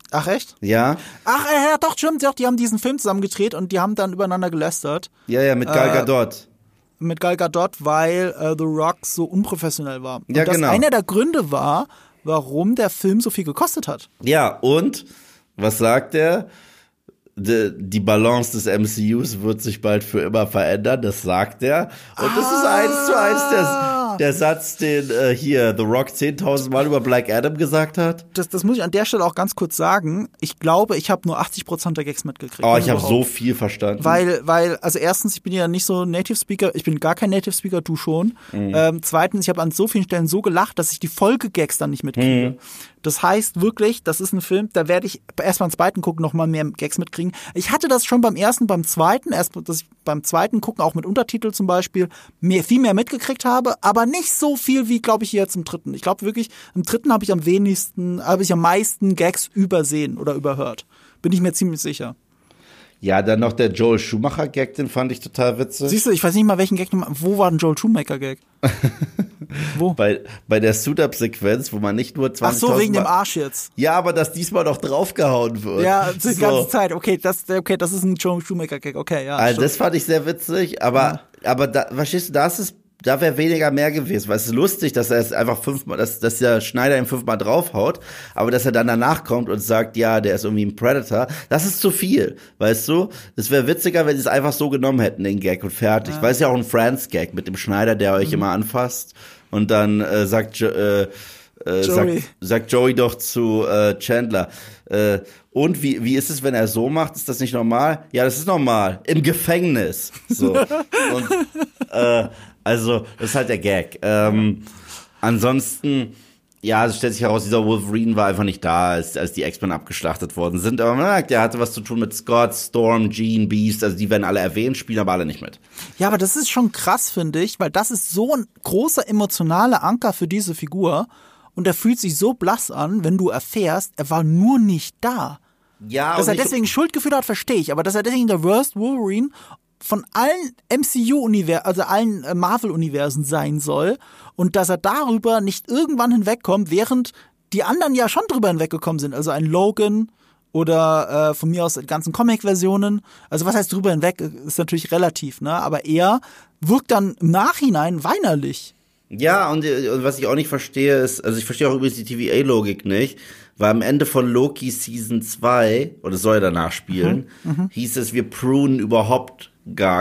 Ach, echt? Ja. Ach, ja, doch, stimmt, doch, die haben diesen Film zusammen gedreht und die haben dann übereinander gelästert. Ja, mit Gal Gadot. Mit Gal Gadot, weil The Rock so unprofessionell war. Und Ja, das genau. einer der Gründe war, warum der Film so viel gekostet hat. Ja, und was sagt er? Die Balance des MCUs wird sich bald für immer verändern, das sagt er. Und das ist 1:1 der Satz, den hier The Rock 10.000 Mal über Black Adam gesagt hat. Das muss ich an der Stelle auch ganz kurz sagen. Ich glaube, ich habe nur 80% der Gags mitgekriegt. Oh, ich habe so viel verstanden. Weil, also erstens, ich bin ja nicht so Native Speaker, ich bin gar kein Native Speaker, du schon. Zweitens, ich habe an so vielen Stellen so gelacht, dass ich die Folgegags dann nicht mitkriege. Das heißt wirklich, das ist ein Film, da werde ich erst beim zweiten Gucken noch mal mehr Gags mitkriegen. Ich hatte das schon beim ersten, beim zweiten, dass ich beim zweiten Gucken auch mit Untertitel zum Beispiel viel mehr mitgekriegt habe, aber nicht so viel wie, glaube ich, jetzt im dritten. Ich glaube wirklich, im dritten habe ich am meisten Gags übersehen oder überhört. Bin ich mir ziemlich sicher. Ja, dann noch der Joel Schumacher-Gag, den fand ich total witzig. Siehst du, ich weiß nicht mal, welchen Gag wo war ein Joel Schumacher-Gag? Wo? Bei der Suit-Up-Sequenz, wo man nicht nur 20.000 Ach so, wegen dem Arsch jetzt. Ja, aber dass diesmal noch draufgehauen wird. Ja, die ganze Zeit. Okay, das ist ein Joel Schumacher-Gag. Okay, ja. Also das fand ich sehr witzig, aber da, verstehst du, da wäre weniger mehr gewesen, weil es ist lustig, dass er es einfach dass der Schneider ihm 5-mal draufhaut, aber dass er dann danach kommt und sagt, ja, der ist irgendwie ein Predator, das ist zu viel, weißt du? Es wäre witziger, wenn sie es einfach so genommen hätten, den Gag, und fertig. Weil es ja auch ein Friends-Gag mit dem Schneider, der euch immer anfasst und dann sagt Joey doch zu Chandler, und wie ist es, wenn er so macht? Ist das nicht normal? Ja, das ist normal. Im Gefängnis. So. Und also, das ist halt der Gag. Ansonsten, ja, es stellt sich heraus, dieser Wolverine war einfach nicht da, als die X-Men abgeschlachtet worden sind. Aber man merkt, der hatte was zu tun mit Scott, Storm, Jean, Beast. Also die werden alle erwähnt, spielen aber alle nicht mit. Ja, aber das ist schon krass, finde ich, weil das ist so ein großer emotionaler Anker für diese Figur. Und er fühlt sich so blass an, wenn du erfährst, er war nur nicht da. Ja, dass er deswegen Schuldgefühle hat, verstehe ich. Aber dass er deswegen der Worst Wolverine von allen MCU-Universen, also allen Marvel-Universen sein soll und dass er darüber nicht irgendwann hinwegkommt, während die anderen ja schon drüber hinweggekommen sind. Also ein Logan oder von mir aus die ganzen Comic-Versionen. Also was heißt drüber hinweg, ist natürlich relativ, ne? Aber er wirkt dann im Nachhinein weinerlich. Ja, und was ich auch nicht verstehe ist, also ich verstehe auch übrigens die TVA-Logik nicht, weil am Ende von Loki Season 2, oder soll er danach spielen, hieß es, wir prunen überhaupt gar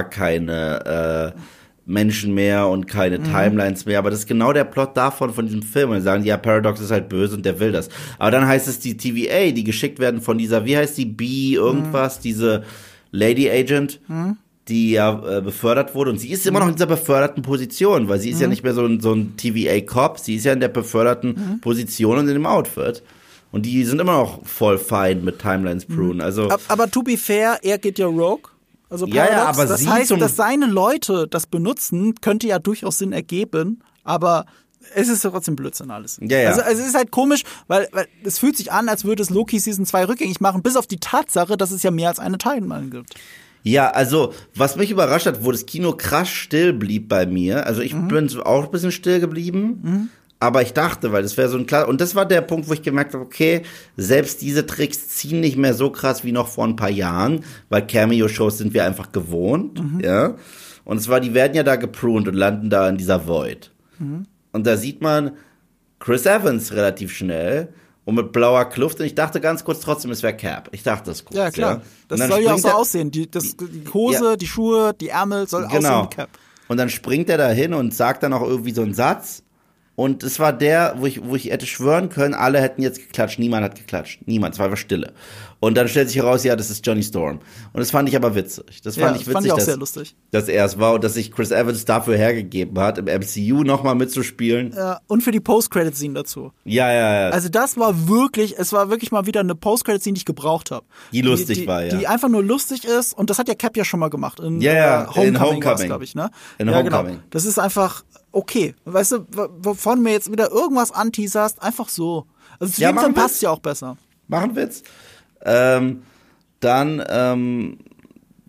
keine Menschen mehr und keine Timelines mehr, aber das ist genau der Plot davon, von diesem Film, und sagen, ja, Paradox ist halt böse und der will das. Aber dann heißt es, die TVA, die geschickt werden von dieser, wie heißt die, B irgendwas, diese Lady Agent, die ja befördert wurde, und sie ist immer noch in dieser beförderten Position, weil sie ist ja nicht mehr so ein TVA-Cop, sie ist ja in der beförderten Position und in dem Outfit. Und die sind immer noch voll fein mit Timelines prunen. Also, aber to be fair, er geht ja rogue. Also Paradox, ja, aber das heißt, dass seine Leute das benutzen, könnte ja durchaus Sinn ergeben, aber es ist ja trotzdem Blödsinn alles. Ja. Also es ist halt komisch, weil es fühlt sich an, als würde es Loki Season 2 rückgängig machen, bis auf die Tatsache, dass es ja mehr als eine Timeline gibt. Ja, also, was mich überrascht hat, wo das Kino krass still blieb bei mir, also ich bin auch ein bisschen still geblieben, aber ich dachte, weil das wäre so ein klar, und das war der Punkt, wo ich gemerkt habe, okay, selbst diese Tricks ziehen nicht mehr so krass wie noch vor ein paar Jahren, weil Cameo-Shows sind wir einfach gewohnt, ja, und es war, die werden ja da gepruned und landen da in dieser Void. Und da sieht man Chris Evans relativ schnell und mit blauer Kluft, und ich dachte ganz kurz trotzdem, es wäre Cap. Ich dachte das kurz. Ja, klar. Ja. Das soll ja auch so aussehen. Die Hose, die Schuhe, die Ärmel soll aussehen wie Cap. Und dann springt er da hin und sagt dann auch irgendwie so einen Satz. Und es war der, wo ich hätte schwören können, alle hätten jetzt geklatscht. Niemand hat geklatscht. Niemand. Es war einfach Stille. Und dann stellt sich heraus, ja, das ist Johnny Storm. Und das fand ich aber witzig. Das fand ich witzig, auch sehr lustig. Dass er es war und dass sich Chris Evans dafür hergegeben hat, im MCU nochmal mitzuspielen. Ja, und für die Post-Credit-Scene dazu. Ja. Also es war wirklich mal wieder eine Post-Credit-Scene, die ich gebraucht habe. Die lustig war, ja. Die einfach nur lustig ist, und das hat ja Cap ja schon mal gemacht. In Homecoming. glaube ich, ne? In Homecoming. Genau. Das ist einfach okay. Weißt du, wovon mir jetzt wieder irgendwas anteaserst, einfach so. Also zu jedem Film passt ja auch besser. Machen wir jetzt. Dann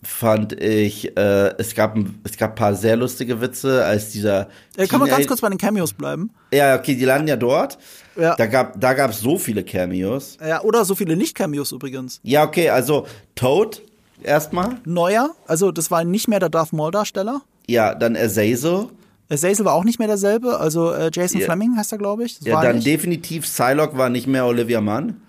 fand ich, es gab ein paar sehr lustige Witze, als dieser Kann man ganz kurz bei den Cameos bleiben? Ja, okay, die landen ja dort. Ja. Da gab's so viele Cameos. Ja, oder so viele Nicht-Cameos übrigens. Ja, okay, also Toad erstmal. Neuer, also das war nicht mehr der Darth Maul-Darsteller. Ja, dann Azazel. Azazel war auch nicht mehr derselbe, also Jason Fleming heißt er, glaube ich. Das Ja, war dann nicht. definitiv Psylocke war nicht mehr Olivia Munn.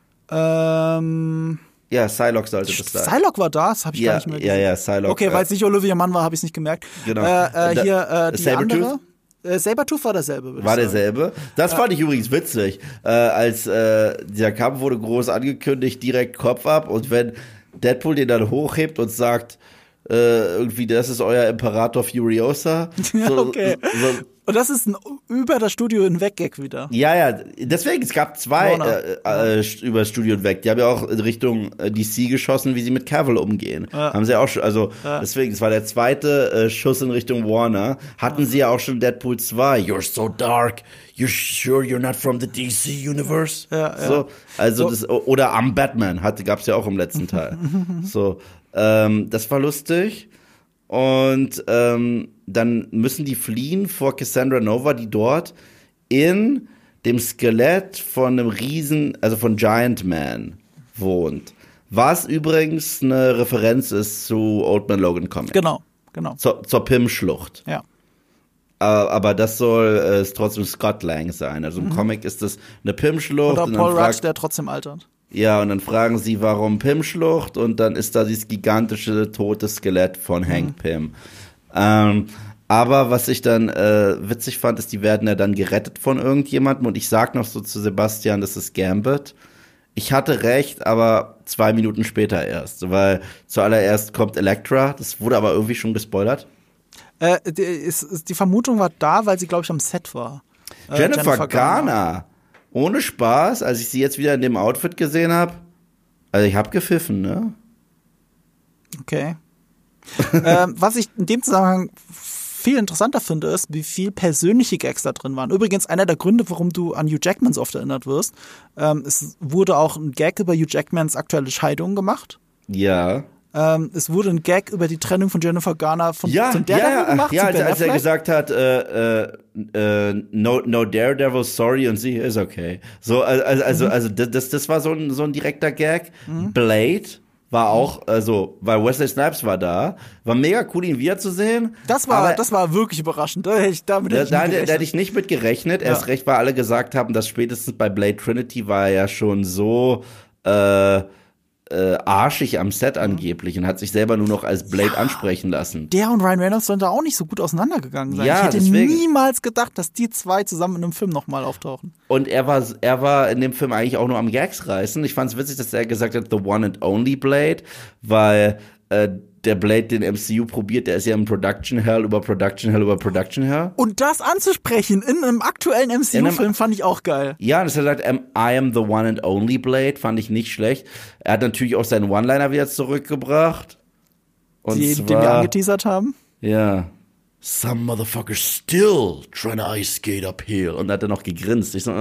Ja, Psylocke sollte das sein. Psylocke war da, das habe ich gar nicht mehr gesehen. Ja, Psylocke. Okay, weil es nicht Olivia Munn war, habe ich es nicht gemerkt. Genau. Die Sabertooth? andere. Sabertooth war derselbe, würde War ich sagen. derselbe. Das fand ich übrigens witzig. Als dieser Kampf wurde groß angekündigt, direkt Kopf ab. Und wenn Deadpool den dann hochhebt und sagt, irgendwie, das ist euer Imperator Furiosa. Ja, So, okay. Und das ist ein über das Studio hinweg Gag wieder. Ja, deswegen, es gab zwei über das Studio hinweg. Die haben ja auch in Richtung DC geschossen, wie sie mit Cavill umgehen. Ja. Haben sie auch schon, also deswegen, es war der zweite Schuss in Richtung Warner. Hatten sie ja auch schon Deadpool 2. You're so dark. You sure you're not from the DC Universe? Ja. So, also das, oder am Batman gab's ja auch im letzten Teil. So, das war lustig. Und dann müssen die fliehen vor Cassandra Nova, die dort in dem Skelett von einem Riesen, also von Giant Man wohnt. Was übrigens eine Referenz ist zu Old Man Logan Comic. Genau. Zur Pym-Schlucht. Ja. Aber das soll es trotzdem Scott Lang sein. Also im Comic ist das eine Pym-Schlucht. Oder Paul Rudd, der trotzdem altert. Ja, und dann fragen sie, warum Pym-Schlucht? Und dann ist da dieses gigantische tote Skelett von Hank Pym. Aber was ich dann witzig fand, ist, die werden ja dann gerettet von irgendjemandem. Und ich sag noch so zu Sebastian, das ist Gambit. Ich hatte recht, aber 2 Minuten später erst. Weil zuallererst kommt Elektra. Das wurde aber irgendwie schon gespoilert. Die Vermutung war da, weil sie, glaube ich, am Set war. Jennifer Garner. Ohne Spaß, als ich sie jetzt wieder in dem Outfit gesehen habe. Also ich habe gepfiffen, ne? Okay. Was ich in dem Zusammenhang viel interessanter finde, ist, wie viel persönliche Gags da drin waren. Übrigens, einer der Gründe, warum du an Hugh Jackman so oft erinnert wirst. Es wurde auch ein Gag über Hugh Jackmans aktuelle Scheidung gemacht. Ja. Es wurde ein Gag über die Trennung von Jennifer Garner von Daredevil gemacht. Ja, als er gesagt hat, no Daredevil, sorry, und sie ist okay. So, also das war so ein direkter Gag. Blade war auch, also, weil Wesley Snipes war da, war mega cool, ihn wiederzusehen. Das war wirklich überraschend. Da hätte ich nicht mit gerechnet. Erst recht, weil alle gesagt haben, dass spätestens bei Blade Trinity war er ja schon so arschig am Set angeblich und hat sich selber nur noch als Blade ansprechen lassen. Der und Ryan Reynolds sollen da auch nicht so gut auseinandergegangen sein. Ja, ich hätte deswegen niemals gedacht, dass die zwei zusammen in einem Film nochmal auftauchen. Und er war in dem Film eigentlich auch nur am Gags reißen. Ich fand es witzig, dass er gesagt hat, the one and only Blade, weil der Blade, den MCU probiert, der ist ja im Production Hell über Production Hell über Production Hell. Und das anzusprechen in einem aktuellen MCU-Film fand ich auch geil. Ja, dass er sagt, I am the one and only Blade, fand ich nicht schlecht. Er hat natürlich auch seinen One-Liner wieder zurückgebracht. Und den wir angeteasert haben. Ja. Some motherfuckers still trying to ice skate uphill. Und dann hat er noch gegrinst. Ich so,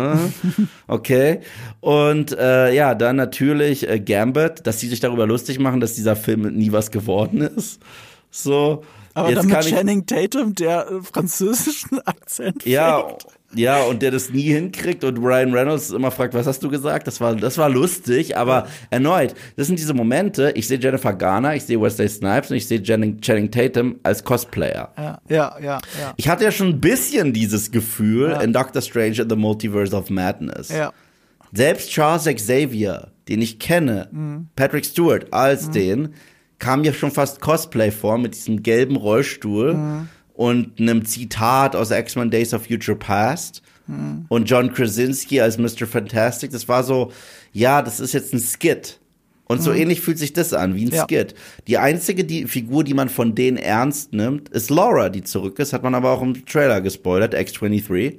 okay. Und ja, dann natürlich Gambit, dass die sich darüber lustig machen, dass dieser Film nie was geworden ist. So. Aber jetzt dann mit Channing Tatum, der französischen Akzent pflegt. Ja, und der das nie hinkriegt und Ryan Reynolds immer fragt, was hast du gesagt? Das war lustig, aber erneut, das sind diese Momente, ich sehe Jennifer Garner, ich sehe Wesley Snipes und ich sehe Channing Tatum als Cosplayer. Ja. Ich hatte ja schon ein bisschen dieses Gefühl in Doctor Strange and the Multiverse of Madness. Ja. Selbst Charles Xavier, den ich kenne, Patrick Stewart als den, kam ja schon fast Cosplay vor mit diesem gelben Rollstuhl und einem Zitat aus X-Men Days of Future Past und John Krasinski als Mr. Fantastic. Das war so, ja, das ist jetzt ein Skit. Und so ähnlich fühlt sich das an, wie ein Skit. Die einzige Figur, die man von denen ernst nimmt, ist Laura, die zurück ist. Hat man aber auch im Trailer gespoilert, X-23.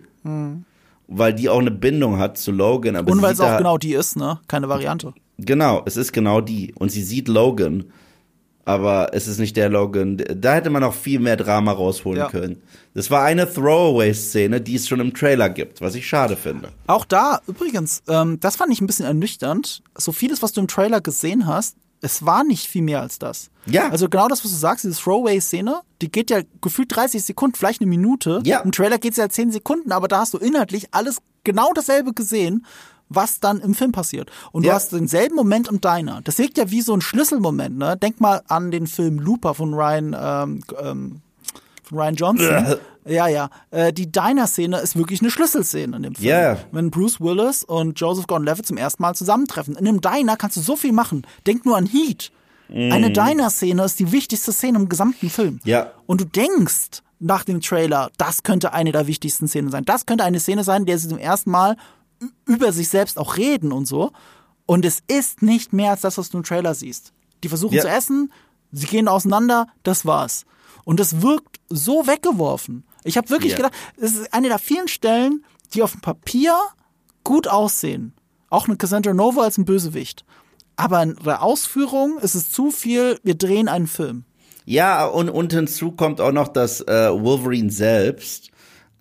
Weil die auch eine Bindung hat zu Logan. Aber und weil es auch genau die ist, ne? Keine Variante. Genau, es ist genau die. Und sie sieht Logan. Aber es ist nicht der Logan. Da hätte man auch viel mehr Drama rausholen können. Das war eine Throwaway-Szene, die es schon im Trailer gibt, was ich schade finde. Auch da, übrigens, das fand ich ein bisschen ernüchternd. So vieles, was du im Trailer gesehen hast, Es war nicht viel mehr als das. Ja. Also genau das, was du sagst, diese Throwaway-Szene, die geht ja gefühlt 30 Sekunden, vielleicht eine Minute. Ja. Im Trailer geht es ja 10 Sekunden, aber da hast du inhaltlich alles genau dasselbe gesehen, was dann im Film passiert. Und du hast denselben Moment im Diner. Das wirkt ja wie so ein Schlüsselmoment, ne? Denk mal an den Film Looper von Ryan Johnson. Ja. Die Diner-Szene ist wirklich eine Schlüsselszene in dem Film. Yeah. Wenn Bruce Willis und Joseph Gordon-Levitt zum ersten Mal zusammentreffen. In einem Diner kannst du so viel machen. Denk nur an Heat. Eine Diner-Szene ist die wichtigste Szene im gesamten Film. Ja. Und du denkst nach dem Trailer, das könnte eine der wichtigsten Szenen sein. Das könnte eine Szene sein, in der sie zum ersten Mal über sich selbst auch reden und so. Und es ist nicht mehr als das, was du im Trailer siehst. Die versuchen zu essen, sie gehen auseinander, das war's. Und es wirkt so weggeworfen. Ich habe wirklich gedacht, es ist eine der vielen Stellen, die auf dem Papier gut aussehen. Auch eine Cassandra Nova als ein Bösewicht. Aber in der Ausführung ist es zu viel, wir drehen einen Film. Ja, und hinzu kommt auch noch, dass Wolverine selbst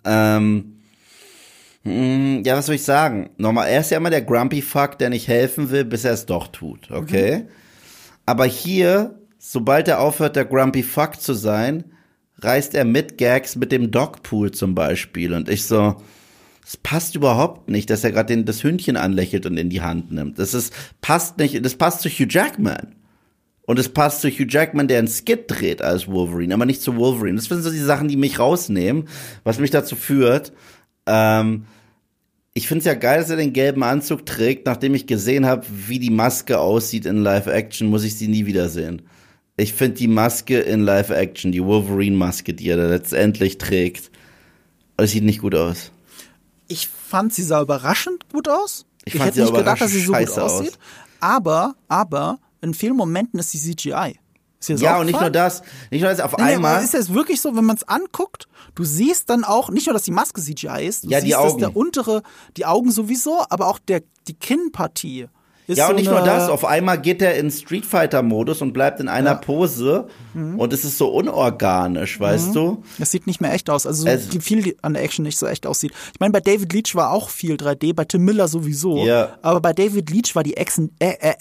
was soll ich sagen? Nochmal, er ist ja immer der Grumpy Fuck, der nicht helfen will, bis er es doch tut, okay? Aber hier, sobald er aufhört, der Grumpy Fuck zu sein, reißt er mit Gags mit dem Dogpool zum Beispiel. Und ich so, es passt überhaupt nicht, dass er gerade das Hündchen anlächelt und in die Hand nimmt. Passt nicht, das passt zu Hugh Jackman. Und es passt zu Hugh Jackman, der einen Skit dreht als Wolverine, aber nicht zu Wolverine. Das sind so die Sachen, die mich rausnehmen, was mich dazu führt, ich finde es ja geil, dass er den gelben Anzug trägt. Nachdem ich gesehen habe, wie die Maske aussieht in Live-Action, muss ich sie nie wiedersehen. Ich finde die Maske in Live-Action, die Wolverine-Maske, die er da letztendlich trägt, das sieht nicht gut aus. Ich fand, sie sah überraschend gut aus. Ich hätte nicht gedacht, dass sie so gut aussieht. Aber in vielen Momenten ist sie CGI. Ja, und nicht nur das auf einmal. Aber ist es wirklich so, wenn man es anguckt, du siehst dann auch, nicht nur, dass die Maske CGI ist, du siehst, die Augen. Dass die Augen sowieso, aber auch die Kinnpartie ist ja, und so nicht nur das, auf einmal geht er in Street Fighter-Modus und bleibt in einer Pose und es ist so unorganisch, weißt du? Es sieht nicht mehr echt aus, also viel an der Action nicht so echt aussieht. Ich meine, bei David Leitch war auch viel 3D, bei Tim Miller sowieso, aber bei David Leitch war die Action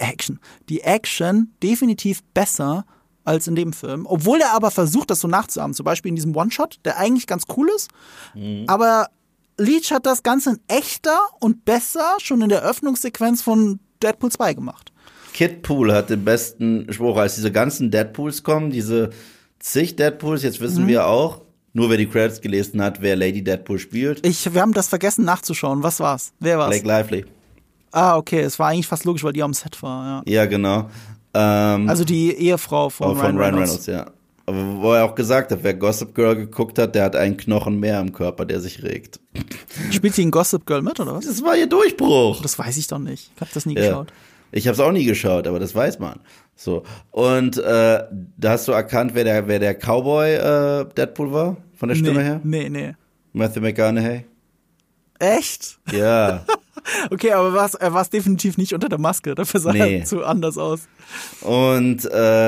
definitiv besser als in dem Film. Obwohl er aber versucht, das so nachzuahmen. Zum Beispiel in diesem One-Shot, der eigentlich ganz cool ist. Aber Leitch hat das Ganze in echter und besser schon in der Öffnungssequenz von Deadpool 2 gemacht. Kidpool hat den besten Spruch, als diese ganzen Deadpools kommen, diese zig Deadpools, jetzt wissen wir auch, nur wer die Credits gelesen hat, wer Lady Deadpool spielt. Wir haben das vergessen nachzuschauen. Was war's? Wer war's? Blake Lively. Ah, okay. Es war eigentlich fast logisch, weil die am Set war. Ja, genau. Also die Ehefrau von Ryan Reynolds. Ja. Aber wo er auch gesagt hat, wer Gossip Girl geguckt hat, der hat einen Knochen mehr im Körper, der sich regt. Spielt sie in Gossip Girl mit, oder was? Das war ihr Durchbruch. Das weiß ich doch nicht. Ich habe das nie geschaut. Ich habe es auch nie geschaut, aber das weiß man. So. Und da hast du erkannt, wer der Cowboy Deadpool war? Von der Stimme her? Nee. Matthew McConaughey. Echt? Ja. Okay, aber er war definitiv nicht unter der Maske. Dafür sah er zu anders aus. Und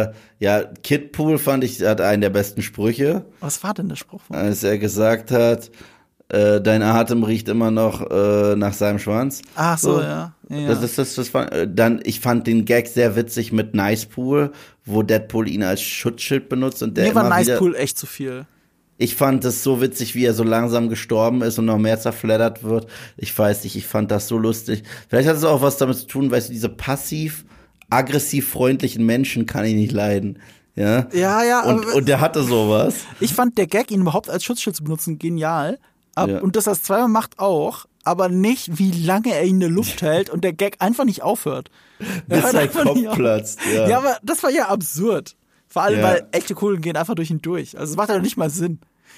Kidpool fand ich, hat einen der besten Sprüche. Was war denn der Spruch? Als er gesagt hat, dein Atem riecht immer noch nach seinem Schwanz. Ach so, ja. Das war, ich fand den Gag sehr witzig mit Nicepool, wo Deadpool ihn als Schutzschild benutzt. Und der Mir war Nicepool echt zu viel. Ich fand es so witzig, wie er so langsam gestorben ist und noch mehr zerfleddert wird. Ich weiß nicht, ich fand das so lustig. Vielleicht hat es auch was damit zu tun, weißt du, diese passiv-aggressiv freundlichen Menschen kann ich nicht leiden. Ja. Und der hatte sowas. Ich fand der Gag, ihn überhaupt als Schutzschild zu benutzen, genial. Und dass er es zweimal macht auch, aber nicht, wie lange er ihn in der Luft hält und der Gag einfach nicht aufhört. Bis sein Kopf platzt. Ja, aber das war ja absurd. Vor allem, weil echte Kugeln gehen einfach durch ihn durch. Also es macht ja nicht mal Sinn.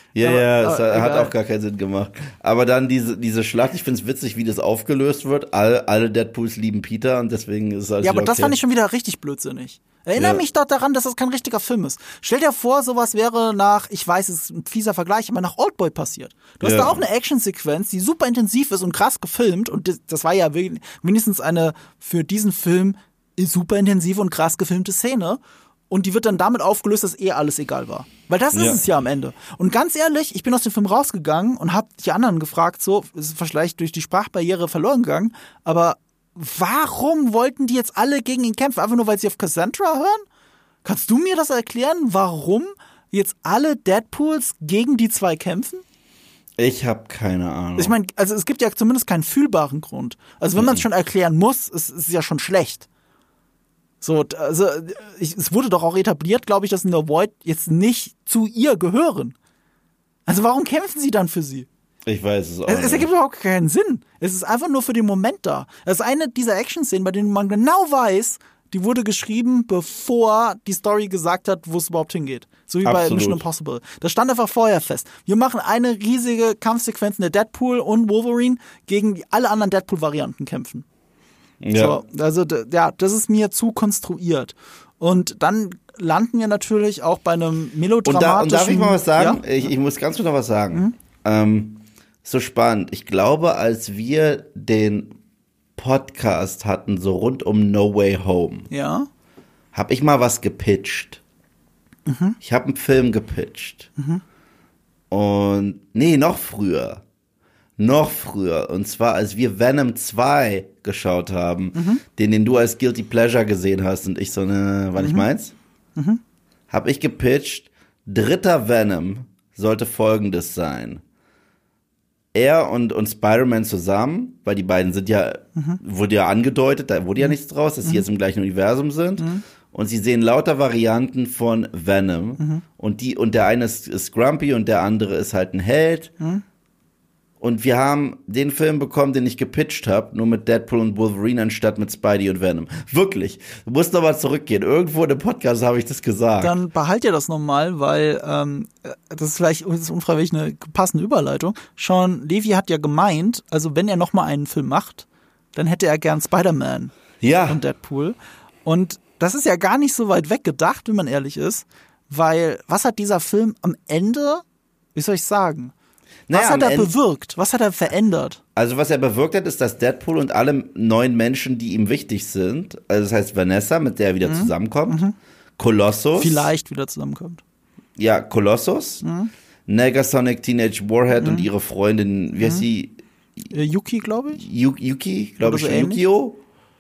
Es hat auch gar keinen Sinn gemacht. Aber dann diese Schlacht, ich finde es witzig, wie das aufgelöst wird. Alle Deadpools lieben Peter und deswegen ist es alles aber das fand ich schon wieder richtig blödsinnig. Erinnere mich doch daran, dass das kein richtiger Film ist. Stell dir vor, sowas wäre ich weiß, es ist ein fieser Vergleich, aber nach Oldboy passiert. Du hast da auch eine Actionsequenz, die super intensiv ist und krass gefilmt und das war ja wenigstens eine für diesen Film super intensive und krass gefilmte Szene. Und die wird dann damit aufgelöst, dass alles egal war. Weil das ist es ja am Ende. Und ganz ehrlich, ich bin aus dem Film rausgegangen und habe die anderen gefragt, so, ist es vielleicht durch die Sprachbarriere verloren gegangen, aber warum wollten die jetzt alle gegen ihn kämpfen? Einfach nur, weil sie auf Cassandra hören? Kannst du mir das erklären, warum jetzt alle Deadpools gegen die zwei kämpfen? Ich habe keine Ahnung. Ich meine, also es gibt ja zumindest keinen fühlbaren Grund. Also wenn man es schon erklären muss, ist es ja schon schlecht. So, also es wurde doch auch etabliert, glaube ich, dass in The Void jetzt nicht zu ihr gehören. Also warum kämpfen sie dann für sie? Ich weiß es auch nicht. Es ergibt überhaupt keinen Sinn. Es ist einfach nur für den Moment da. Das ist eine dieser Action-Szenen, bei denen man genau weiß, die wurde geschrieben, bevor die Story gesagt hat, wo es überhaupt hingeht. So wie bei Mission Impossible. Das stand einfach vorher fest. Wir machen eine riesige Kampfsequenz in der Deadpool und Wolverine gegen alle anderen Deadpool-Varianten kämpfen. Ja. So, also ja, das ist mir zu konstruiert. Und dann landen wir natürlich auch bei einem melodramatischen... Und darf ich mal was sagen? Ja? Ich muss ganz kurz noch was sagen. So spannend. Ich glaube, als wir den Podcast hatten, so rund um No Way Home, Ja. habe ich mal was gepitcht. Ich habe einen Film gepitcht. Und nee, noch früher. Und zwar, als wir Venom 2 geschaut haben, den du als Guilty Pleasure gesehen hast und ich so, war nicht meins? Habe ich gepitcht, 3. Venom sollte folgendes sein. Er und Spider-Man zusammen, weil die beiden sind ja, wurde ja angedeutet, da wurde ja nichts draus, dass sie jetzt im gleichen Universum sind. Und sie sehen lauter Varianten von Venom. Und der eine ist Grumpy und der andere ist halt ein Held. Und wir haben den Film bekommen, den ich gepitcht habe, nur mit Deadpool und Wolverine anstatt mit Spidey und Venom. Wirklich. Du musst noch mal zurückgehen. Irgendwo in dem Podcast habe ich das gesagt. Dann behalt ihr das nochmal, weil das ist vielleicht unfreiwillig eine passende Überleitung. Sean Levy hat ja gemeint, also wenn er nochmal einen Film macht, dann hätte er gern Spider-Man und Deadpool. Und das ist ja gar nicht so weit weg gedacht, wenn man ehrlich ist, weil was hat dieser Film am Ende, wie soll ich sagen, was hat er bewirkt? Was hat er verändert? Also was er bewirkt hat, ist, dass Deadpool und alle neuen Menschen, die ihm wichtig sind, also das heißt Vanessa, mit der er wieder zusammenkommt, Colossus. Vielleicht wieder zusammenkommt. Ja, Colossus, Negasonic, Teenage Warhead und ihre Freundin, wie heißt sie? Yuki, glaube ich. Yuki, glaube ich, so Yukio.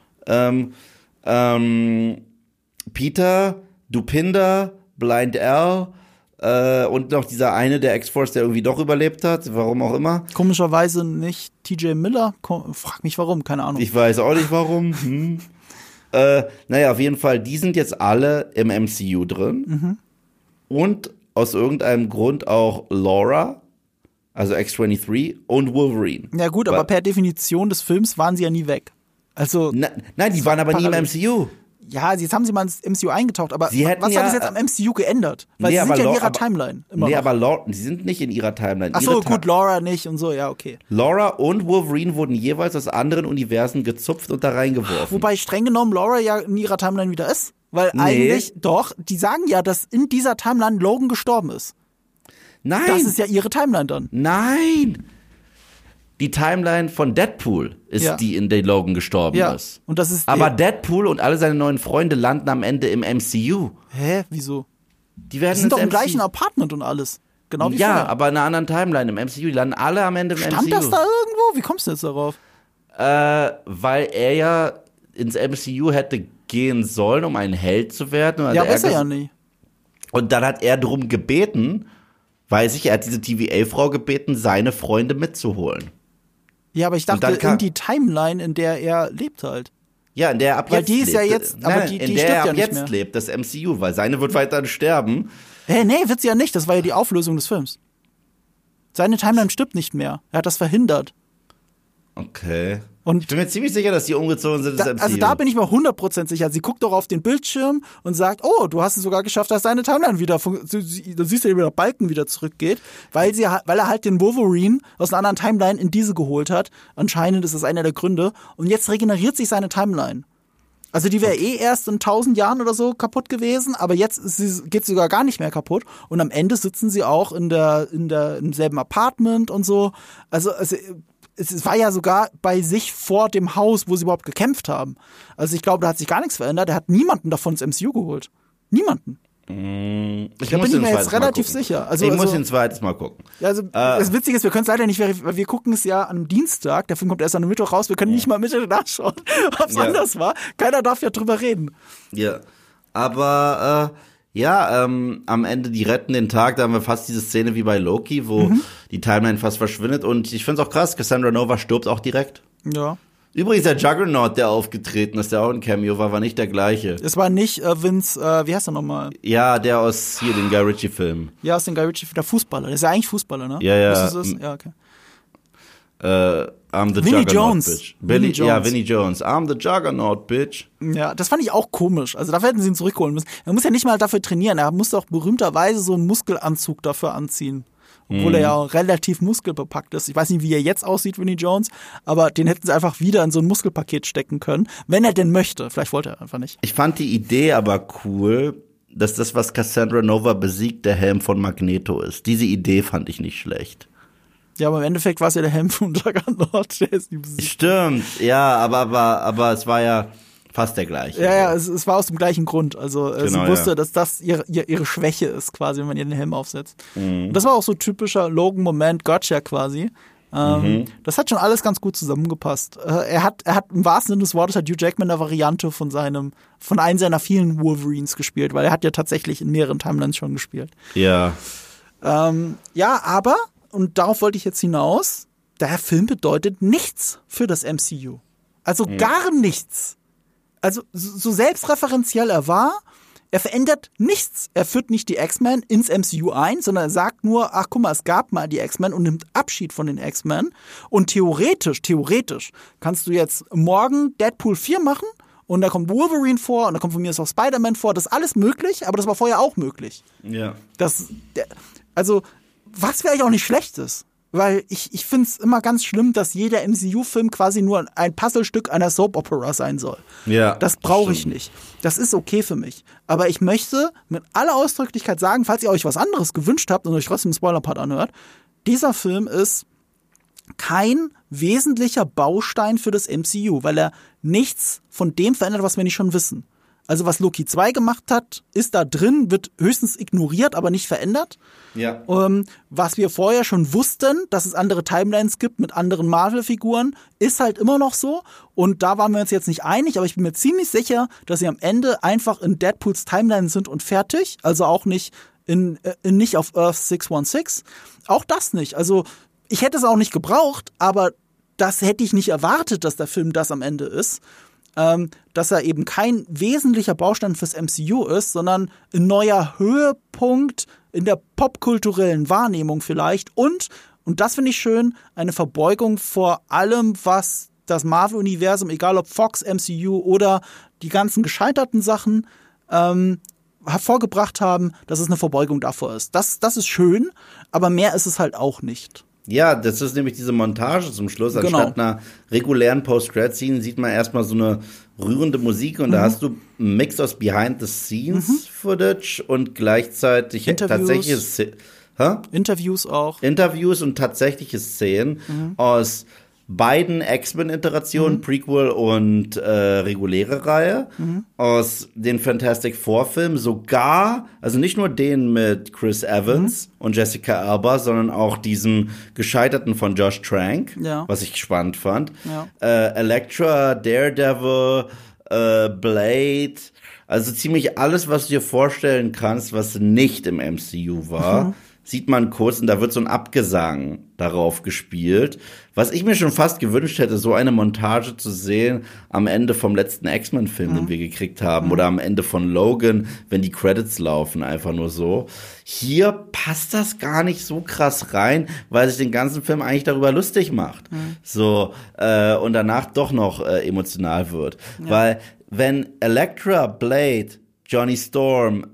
Peter, Dopinder, Blind Al, und noch dieser eine, der X-Force, der irgendwie doch überlebt hat, warum auch immer. Komischerweise nicht TJ Miller. Frag mich warum, keine Ahnung. Ich weiß auch nicht warum. Naja, auf jeden Fall, die sind jetzt alle im MCU drin. Und aus irgendeinem Grund auch Laura, also X-23 und Wolverine. Ja gut, aber per Definition des Films waren sie ja nie weg. Also nein, die waren aber nie im MCU. Ja, jetzt haben sie mal ins MCU eingetaucht, aber was hat es jetzt am MCU geändert? Weil sie sind ja in ihrer Timeline. Aber sie sind nicht in ihrer Timeline. Ach so, gut, Laura nicht und so, ja, okay. Laura und Wolverine wurden jeweils aus anderen Universen gezupft und da reingeworfen. Wobei streng genommen Laura ja in ihrer Timeline wieder ist. Weil eigentlich, doch, die sagen ja, dass in dieser Timeline Logan gestorben ist. Nein. Das ist ja ihre Timeline dann. Nein. Die Timeline von Deadpool ist die, in der Logan gestorben ist. Und das ist aber Deadpool und alle seine neuen Freunde landen am Ende im MCU. Hä? Wieso? Die sind doch im gleichen Apartment und alles. Genau wie ja, vorher. aber in einer anderen Timeline im MCU. Die landen alle am Ende im MCU. Stand das da irgendwo? Wie kommst du jetzt darauf? Weil er ja ins MCU hätte gehen sollen, um ein Held zu werden. Ja, aber ist er ja nicht. Und dann hat er darum gebeten, weiß ich, er hat diese TVA-Frau gebeten, seine Freunde mitzuholen. Ja, aber ich dachte, in die Timeline, in der er lebt halt. Ja, in der er ab jetzt lebt. Weil die ist ja jetzt, aber die in der stirbt er ja ab nicht jetzt mehr. lebt, das MCU, weil seine wird weiterhin sterben. Nee, wird sie ja nicht. Das war ja die Auflösung des Films. Seine Timeline stirbt nicht mehr. Er hat das verhindert. Okay. Und ich bin mir ziemlich sicher, dass die umgezogen sind ins MCU. Also da bin ich mir 100% sicher. Sie guckt doch auf den Bildschirm und sagt, oh, du hast es sogar geschafft, dass deine Timeline wieder, du siehst ja, wie der Balken wieder zurückgeht, weil er halt den Wolverine aus einer anderen Timeline in diese geholt hat. Anscheinend ist das einer der Gründe. Und jetzt regeneriert sich seine Timeline. Also die wäre erst in 1000 Jahren oder so kaputt gewesen, aber jetzt geht sie sogar gar nicht mehr kaputt. Und am Ende sitzen sie auch im selben Apartment und so. Also es war ja sogar bei sich vor dem Haus, wo sie überhaupt gekämpft haben. Also ich glaube, da hat sich gar nichts verändert. Er hat niemanden davon ins MCU geholt. Niemanden. Da bin ich mir jetzt relativ sicher. Also, ich muss ihn ein zweites Mal gucken. Also, das Witzige ist, wir können es leider nicht verifizieren, weil wir gucken es ja am Dienstag, der Film kommt erst am Mittwoch raus, wir können nicht mal Mitte nachschauen, ob es anders war. Keiner darf ja drüber reden. Ja, aber am Ende, die retten den Tag, da haben wir fast diese Szene wie bei Loki, wo die Timeline fast verschwindet und ich find's auch krass, Cassandra Nova stirbt auch direkt. Ja. Übrigens, der Juggernaut, der aufgetreten ist, der auch ein Cameo war nicht der gleiche. Es war nicht Vince, wie heißt er nochmal? Ja, der aus hier, den Guy Ritchie-Film. Ja, aus den Guy Ritchie-Film, der Fußballer. Der ist ja eigentlich Fußballer, ne? Ja, ja. Ist das? Ja, okay. I'm the Vinnie Juggernaut, Jones. bitch. Vinnie Jones. Ja, Vinnie Jones. I'm the Juggernaut, bitch. Ja, das fand ich auch komisch. Also dafür hätten sie ihn zurückholen müssen. Er muss ja nicht mal dafür trainieren. Er musste auch berühmterweise so einen Muskelanzug dafür anziehen. Obwohl er ja auch relativ muskelbepackt ist. Ich weiß nicht, wie er jetzt aussieht, Vinnie Jones, aber den hätten sie einfach wieder in so ein Muskelpaket stecken können, wenn er denn möchte. Vielleicht wollte er einfach nicht. Ich fand die Idee aber cool, dass das, was Cassandra Nova besiegt, der Helm von Magneto ist. Diese Idee fand ich nicht schlecht. Ja, aber im Endeffekt war es ja der Helm von Juggernaut, der ist nie besiegt. Stimmt, ja, aber es war ja fast der gleiche. Ja, es war aus dem gleichen Grund. Also Genau, sie wusste, dass das ihre Schwäche ist, quasi, wenn man ihr den Helm aufsetzt. Und das war auch so typischer Logan-Moment, Gotcha quasi. Das hat schon alles ganz gut zusammengepasst. Er hat im wahrsten Sinne des Wortes hat Hugh Jackman eine Variante von einem seiner vielen Wolverines gespielt, weil er hat ja tatsächlich in mehreren Timelines schon gespielt. Ja. Ja, aber, und darauf wollte ich jetzt hinaus, der Film bedeutet nichts für das MCU. Also gar nichts. Also so selbstreferenziell er war, er verändert nichts. Er führt nicht die X-Men ins MCU ein, sondern er sagt nur, ach guck mal, es gab mal die X-Men und nimmt Abschied von den X-Men. Und theoretisch kannst du jetzt morgen Deadpool 4 machen und da kommt Wolverine vor und da kommt von mir auch Spider-Man vor. Das ist alles möglich, aber das war vorher auch möglich. Ja. Also, was wäre auch nicht Schlechtes. Weil ich finde es immer ganz schlimm, dass jeder MCU-Film quasi nur ein Puzzlestück einer Soap-Opera sein soll. Ja, das brauche ich nicht. Das ist okay für mich. Aber ich möchte mit aller Ausdrücklichkeit sagen, falls ihr euch was anderes gewünscht habt und euch trotzdem den Spoiler-Part anhört, dieser Film ist kein wesentlicher Baustein für das MCU, weil er nichts von dem verändert, was wir nicht schon wissen. Also was Loki 2 gemacht hat, ist da drin, wird höchstens ignoriert, aber nicht verändert. Ja. Was wir vorher schon wussten, dass es andere Timelines gibt mit anderen Marvel-Figuren, ist halt immer noch so. Und da waren wir uns jetzt nicht einig, aber ich bin mir ziemlich sicher, dass sie am Ende einfach in Deadpools Timeline sind und fertig. Also auch nicht nicht auf Earth 616. Auch das nicht. Also ich hätte es auch nicht gebraucht, aber das hätte ich nicht erwartet, dass der Film das am Ende ist. Dass er eben kein wesentlicher Baustein fürs MCU ist, sondern ein neuer Höhepunkt in der popkulturellen Wahrnehmung vielleicht und das finde ich schön, eine Verbeugung vor allem, was das Marvel-Universum, egal ob Fox, MCU oder die ganzen gescheiterten Sachen hervorgebracht haben, dass es eine Verbeugung davor ist. Das ist schön, aber mehr ist es halt auch nicht. Ja, das ist nämlich diese Montage zum Schluss. Anstatt einer regulären Post-Credit-Scene sieht man erstmal so eine rührende Musik und da hast du einen Mix aus Behind-the-Scenes-Footage und gleichzeitig Interviews auch. Interviews und tatsächliche Szenen aus beiden X-Men-Iterationen, Prequel und reguläre Reihe, aus den Fantastic Four-Filmen, sogar, also nicht nur den mit Chris Evans und Jessica Alba, sondern auch diesem gescheiterten von Josh Trank, was ich spannend fand. Ja. Elektra, Daredevil, Blade, also ziemlich alles, was du dir vorstellen kannst, was nicht im MCU war. Sieht man kurz und da wird so ein Abgesang darauf gespielt. Was ich mir schon fast gewünscht hätte, so eine Montage zu sehen am Ende vom letzten X-Men-Film, den wir gekriegt haben, oder am Ende von Logan, wenn die Credits laufen, einfach nur so. Hier passt das gar nicht so krass rein, weil sich den ganzen Film eigentlich darüber lustig macht. So, und danach doch noch emotional wird. Ja. Weil wenn Elektra, Blade, Johnny Storm,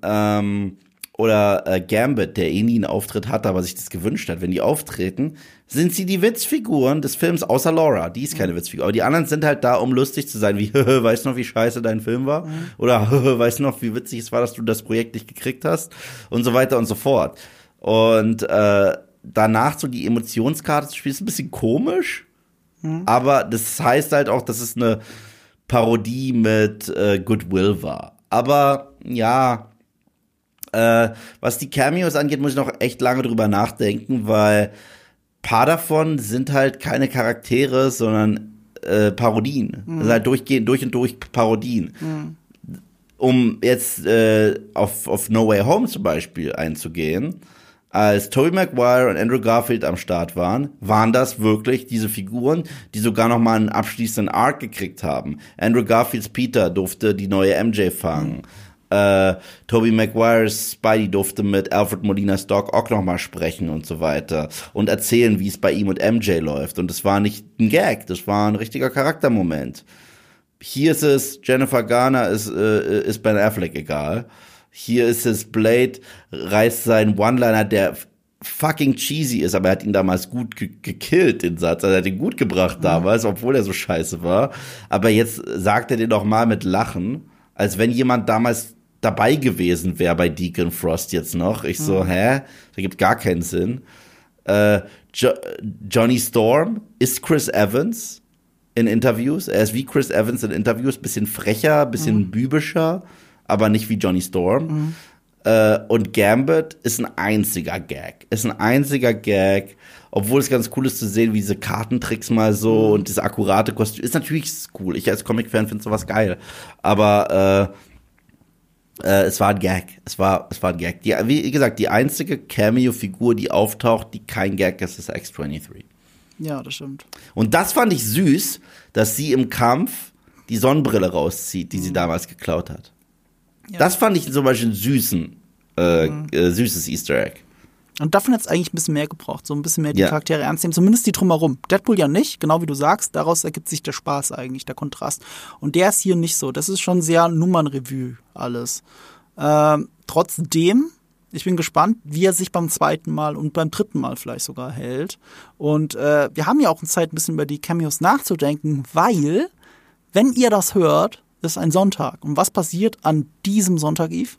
oder Gambit, der nie einen Auftritt hatte, aber sich das gewünscht hat, wenn die auftreten, sind sie die Witzfiguren des Films, außer Laura, die ist keine Witzfigur. Aber die anderen sind halt da, um lustig zu sein, wie, weißt du noch, wie scheiße dein Film war? Oder, weißt du noch, wie witzig es war, dass du das Projekt nicht gekriegt hast? Und so weiter und so fort. Und danach so die Emotionskarte zu spielen, ist ein bisschen komisch, aber das heißt halt auch, dass es eine Parodie mit Goodwill war. Aber, ja, Was die Cameos angeht, muss ich noch echt lange drüber nachdenken, weil paar davon sind halt keine Charaktere, sondern Parodien. Das sind halt durch und durch Parodien. Um jetzt auf No Way Home zum Beispiel einzugehen, als Tobey Maguire und Andrew Garfield am Start waren das wirklich diese Figuren, die sogar noch mal einen abschließenden Arc gekriegt haben. Andrew Garfields Peter durfte die neue MJ fangen. Tobey Maguires Spidey durfte mit Alfred Molinas Doc Ock noch mal sprechen und so weiter und erzählen, wie es bei ihm und MJ läuft. Und das war nicht ein Gag, das war ein richtiger Charaktermoment. Hier ist es, Jennifer Garner ist Ben Affleck egal. Hier ist es, Blade reißt seinen One-Liner, der fucking cheesy ist, aber er hat ihn damals gut gekillt, den Satz. Also er hat ihn gut gebracht damals, obwohl er so scheiße war. Aber jetzt sagt er den doch mal mit Lachen, als wenn jemand damals dabei gewesen wäre bei Deacon Frost jetzt noch. Ich so, das ergibt gar keinen Sinn. Johnny Storm ist Chris Evans in Interviews. Er ist wie Chris Evans in Interviews, bisschen frecher, bisschen bübischer, aber nicht wie Johnny Storm. Und Gambit ist ein einziger Gag. Obwohl es ganz cool ist zu sehen, wie diese Kartentricks mal so und diese akkurate Kostüm. Ist natürlich cool. Ich als Comic-Fan finde sowas geil. Aber es war ein Gag. Es war ein Gag. Wie gesagt, die einzige Cameo-Figur, die auftaucht, die kein Gag ist, ist X-23. Ja, das stimmt. Und das fand ich süß, dass sie im Kampf die Sonnenbrille rauszieht, die sie damals geklaut hat. Ja. Das fand ich zum Beispiel süßes Easter Egg. Und davon hat es eigentlich ein bisschen mehr gebraucht, so ein bisschen mehr die Charaktere ernst nehmen, zumindest die drumherum. Deadpool ja nicht, genau wie du sagst, daraus ergibt sich der Spaß eigentlich, der Kontrast. Und der ist hier nicht so, das ist schon sehr Nummernrevue alles. Trotzdem, ich bin gespannt, wie er sich beim zweiten Mal und beim dritten Mal vielleicht sogar hält. Und wir haben ja auch Zeit, ein bisschen über die Cameos nachzudenken, weil, wenn ihr das hört, ist ein Sonntag. Und was passiert an diesem Sonntag, Yves?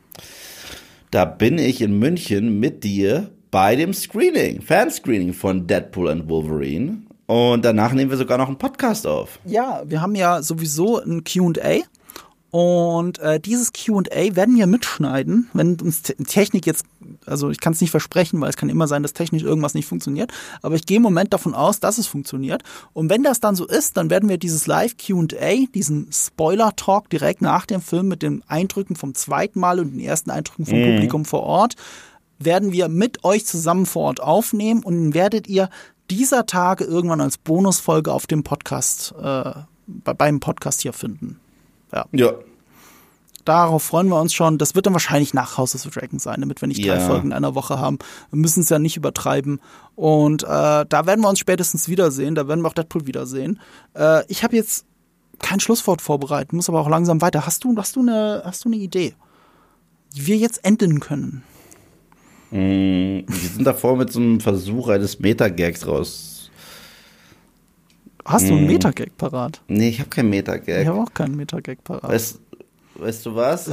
Da bin ich in München mit dir bei dem Fanscreening von Deadpool and Wolverine. Und danach nehmen wir sogar noch einen Podcast auf. Ja, wir haben ja sowieso ein Q&A. Und dieses Q&A werden wir mitschneiden, wenn uns Technik jetzt, also ich kann es nicht versprechen, weil es kann immer sein, dass technisch irgendwas nicht funktioniert, aber ich gehe im Moment davon aus, dass es funktioniert. Und wenn das dann so ist, dann werden wir dieses Live-Q&A, diesen Spoiler-Talk direkt nach dem Film mit den Eindrücken vom zweiten Mal und den ersten Eindrücken vom Publikum vor Ort, werden wir mit euch zusammen vor Ort aufnehmen und dann werdet ihr dieser Tage irgendwann als Bonusfolge auf dem Podcast, beim Podcast hier finden. Ja. Darauf freuen wir uns schon. Das wird dann wahrscheinlich nach House of the Dragon sein, damit wir nicht 3 Folgen in einer Woche haben. Wir müssen es ja nicht übertreiben. Und da werden wir uns spätestens wiedersehen. Da werden wir auch Deadpool wiedersehen. Ich habe jetzt kein Schlusswort vorbereitet, muss aber auch langsam weiter. Hast du eine Idee, wie wir jetzt enden können? Wir sind davor mit so einem Versuch eines Metagags raus. Hast du einen Metagag parat? Nee, ich habe keinen Metagag. Ich habe auch keinen Metagag parat. Weißt du was?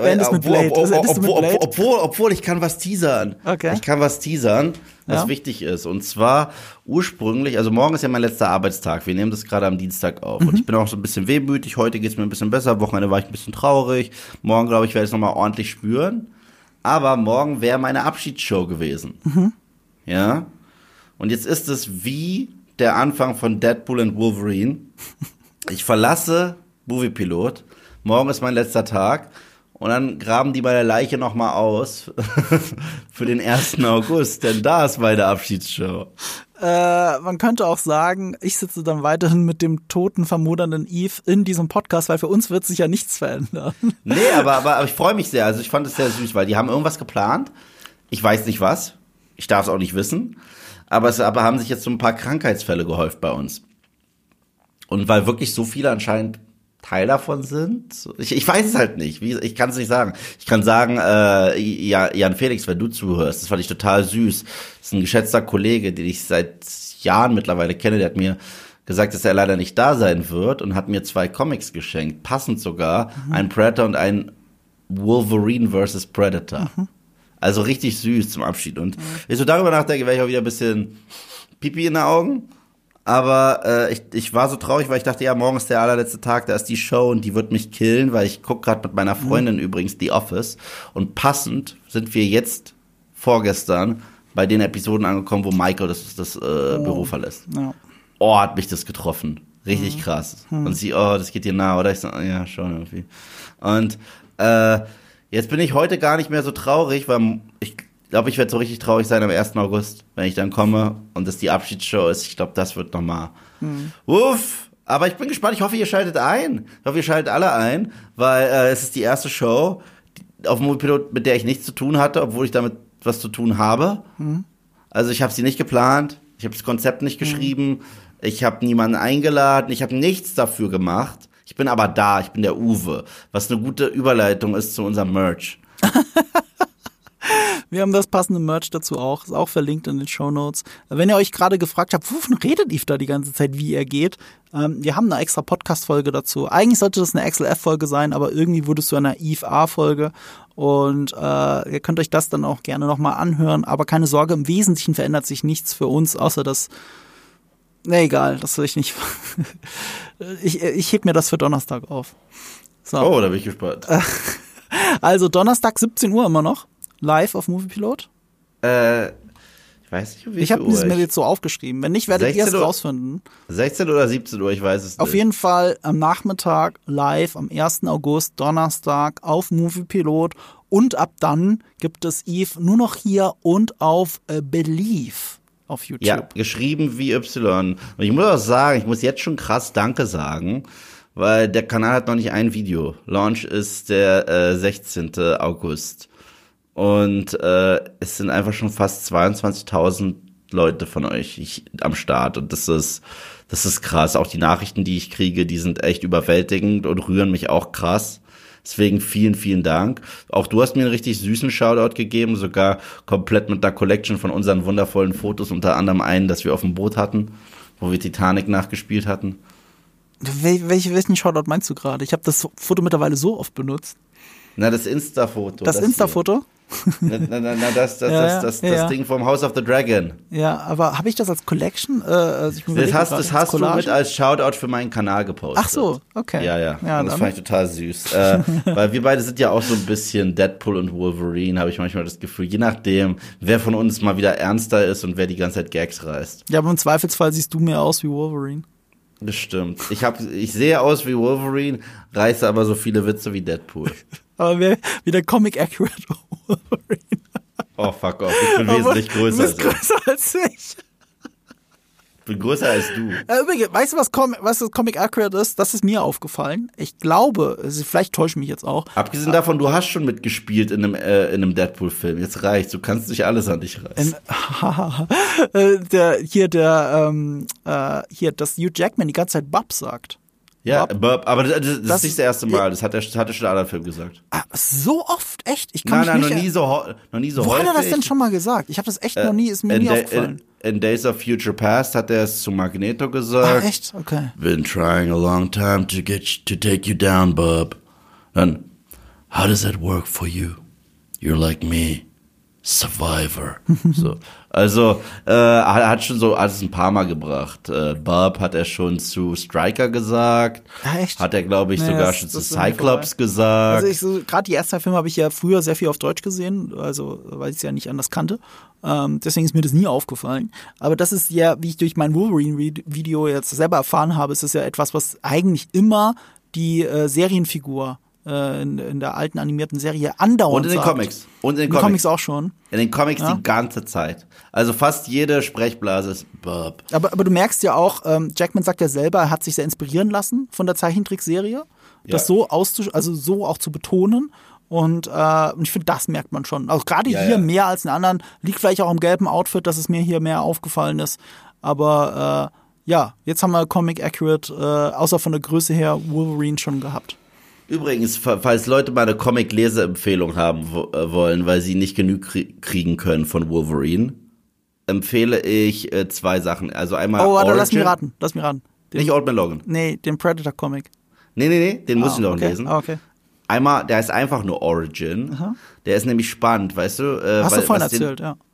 Obwohl ich kann was teasern. Okay. Ich kann was teasern, was wichtig ist. Und zwar ursprünglich, also morgen ist ja mein letzter Arbeitstag. Wir nehmen das gerade am Dienstag auf. Und ich bin auch so ein bisschen wehmütig. Heute geht's mir ein bisschen besser. Wochenende war ich ein bisschen traurig. Morgen, glaube ich, werde ich es nochmal ordentlich spüren. Aber morgen wäre meine Abschiedsshow gewesen. Ja? Und jetzt ist es wie der Anfang von Deadpool and Wolverine. Ich verlasse Moviepilot. Morgen ist mein letzter Tag. Und dann graben die meine Leiche nochmal aus für den 1. August. Denn da ist meine Abschiedsshow. Man könnte auch sagen, ich sitze dann weiterhin mit dem toten, vermodernden Yves in diesem Podcast, weil für uns wird sich ja nichts verändern. Nee, aber ich freue mich sehr. Also ich fand es sehr süß, weil die haben irgendwas geplant. Ich weiß nicht was. Ich darf es auch nicht wissen. Aber haben sich jetzt so ein paar Krankheitsfälle gehäuft bei uns. Und weil wirklich so viele anscheinend Teil davon sind, ich weiß es halt nicht. Ich kann es nicht sagen. Ich kann sagen, Jan Felix, wenn du zuhörst, das fand ich total süß. Das ist ein geschätzter Kollege, den ich seit Jahren mittlerweile kenne. Der hat mir gesagt, dass er leider nicht da sein wird und hat mir 2 Comics geschenkt. Passend sogar. Ein Predator und ein Wolverine vs. Predator. Also richtig süß zum Abschied. Und wenn ich so darüber nachdenke, werde ich auch wieder ein bisschen Pipi in den Augen. Aber ich war so traurig, weil ich dachte, ja, morgen ist der allerletzte Tag, da ist die Show und die wird mich killen, weil ich gucke gerade mit meiner Freundin übrigens The Office. Und passend sind wir jetzt vorgestern bei den Episoden angekommen, wo Michael das Büro verlässt. Ja. Oh, hat mich das getroffen. Richtig krass. Und sie, das geht dir nah, oder? Ich so, ja, schon irgendwie. Und jetzt bin ich heute gar nicht mehr so traurig, weil ich glaube, ich werde so richtig traurig sein am 1. August, wenn ich dann komme und das die Abschiedsshow ist. Ich glaube, das wird nochmal. Uff. Aber ich bin gespannt. Ich hoffe, ihr schaltet ein. Ich hoffe, ihr schaltet alle ein, weil es ist die erste Show auf Moviepilot, mit der ich nichts zu tun hatte, obwohl ich damit was zu tun habe. Also ich habe sie nicht geplant. Ich habe das Konzept nicht geschrieben. Ich habe niemanden eingeladen. Ich habe nichts dafür gemacht. Ich bin aber da. Ich bin der Uwe. Was eine gute Überleitung ist zu unserem Merch. Wir haben das passende Merch dazu auch. Ist auch verlinkt in den Shownotes. Wenn ihr euch gerade gefragt habt, wovon redet Yves da die ganze Zeit, wie er geht? Wir haben eine extra Podcast-Folge dazu. Eigentlich sollte das eine XLF-Folge sein, aber irgendwie wurde es zu einer Yves A-Folge. Und ihr könnt euch das dann auch gerne nochmal anhören. Aber keine Sorge, im Wesentlichen verändert sich nichts für uns, außer dass... Nee, egal, das will ich nicht. Ich heb mir das für Donnerstag auf. So. Oh, da bin ich gespannt. Also Donnerstag 17 Uhr immer noch. Live auf Moviepilot? Ich weiß nicht, wie Ich habe es mir jetzt so aufgeschrieben. Wenn nicht, werdet ihr es rausfinden. 16 oder 17 Uhr, ich weiß es nicht. Auf jeden Fall am Nachmittag live am 1. August, Donnerstag auf Moviepilot. Und ab dann gibt es Yves nur noch hier und auf Believe auf YouTube. Ja, geschrieben wie Y. Und ich muss auch sagen, ich muss jetzt schon krass Danke sagen, weil der Kanal hat noch nicht ein Video. Launch ist der 16. August. Und es sind einfach schon fast 22.000 Leute von euch am Start. Und das ist krass. Auch die Nachrichten, die ich kriege, die sind echt überwältigend und rühren mich auch krass. Deswegen vielen, vielen Dank. Auch du hast mir einen richtig süßen Shoutout gegeben, sogar komplett mit der Collection von unseren wundervollen Fotos, unter anderem einen, das wir auf dem Boot hatten, wo wir Titanic nachgespielt hatten. Welchen Shoutout meinst du gerade? Ich habe das Foto mittlerweile so oft benutzt. Na, das Insta-Foto. Das Insta-Foto? Das Ding vom House of the Dragon. Ja, aber habe ich das als Collection? Das hast du mit als Shoutout für meinen Kanal gepostet. Ach so, okay. Ja. Das fand ich total süß. Weil wir beide sind ja auch so ein bisschen Deadpool und Wolverine, habe ich manchmal das Gefühl. Je nachdem, wer von uns mal wieder ernster ist und wer die ganze Zeit Gags reißt. Ja, aber im Zweifelsfall siehst du mehr aus wie Wolverine. Das stimmt. Ich sehe aus wie Wolverine, reiße aber so viele Witze wie Deadpool. Aber wie der Comic-Accurate Wolverine. Oh, fuck off. Ich bin wesentlich größer als du. Du bist größer als ich. Ich bin größer als du. Übrigens, weißt du, was das Comic Accurate ist? Das ist mir aufgefallen. Ich glaube, vielleicht täusche ich mich jetzt auch. Abgesehen davon, du hast schon mitgespielt in einem Deadpool-Film. Jetzt reicht's. Du kannst nicht alles an dich reißen. Dass Hugh Jackman die ganze Zeit Bub sagt. Ja, Bub, aber das ist nicht das erste Mal. Das hat er schon in anderen Filmen gesagt. So oft? Echt? Ich kann noch nie so häufig. Wo hat er das denn schon mal gesagt? Ich habe das echt noch nie, ist mir nie aufgefallen. In Days of Future Past hat er es zu Magneto gesagt. Ah, echt? Okay. Been trying a long time to take you down, Bub. Dann, how does that work for you? You're like me. Survivor. So. Also, hat schon so alles ein paar Mal gebracht. Bub hat er schon zu Stryker gesagt. Ja, echt? Hat er, glaube ich, sogar schon zu Cyclops gesagt. Also gerade die ersten Filme habe ich ja früher sehr viel auf Deutsch gesehen, also weil ich es ja nicht anders kannte. Deswegen ist mir das nie aufgefallen. Aber das ist ja, wie ich durch mein Wolverine-Video jetzt selber erfahren habe, ist es ja etwas, was eigentlich immer die Serienfigur in der alten animierten Serie andauernd Und in den sagt. Comics. Und in den Comics auch schon. In den Comics die ganze Zeit. Also fast jede Sprechblase ist Bub. Aber du merkst ja auch, Jackman sagt ja selber, er hat sich sehr inspirieren lassen von der Zeichentrickserie, das so so auch zu betonen. Und ich finde, das merkt man schon. Also gerade hier mehr als in anderen. Liegt vielleicht auch im gelben Outfit, dass es mir hier mehr aufgefallen ist. Aber jetzt haben wir Comic Accurate, außer von der Größe her, Wolverine schon gehabt. Übrigens, falls Leute mal eine Comic-Leseempfehlung haben wollen, weil sie nicht genug kriegen können von Wolverine, empfehle ich 2 Sachen. Also einmal Origin. Lass mir raten. Nicht Old Man Logan. Nee, den Predator-Comic. Nee, den muss ich noch lesen. Okay. Einmal, der ist einfach nur Origin. Aha. Der ist nämlich spannend, weißt du? Hast du vorhin erzählt, ja.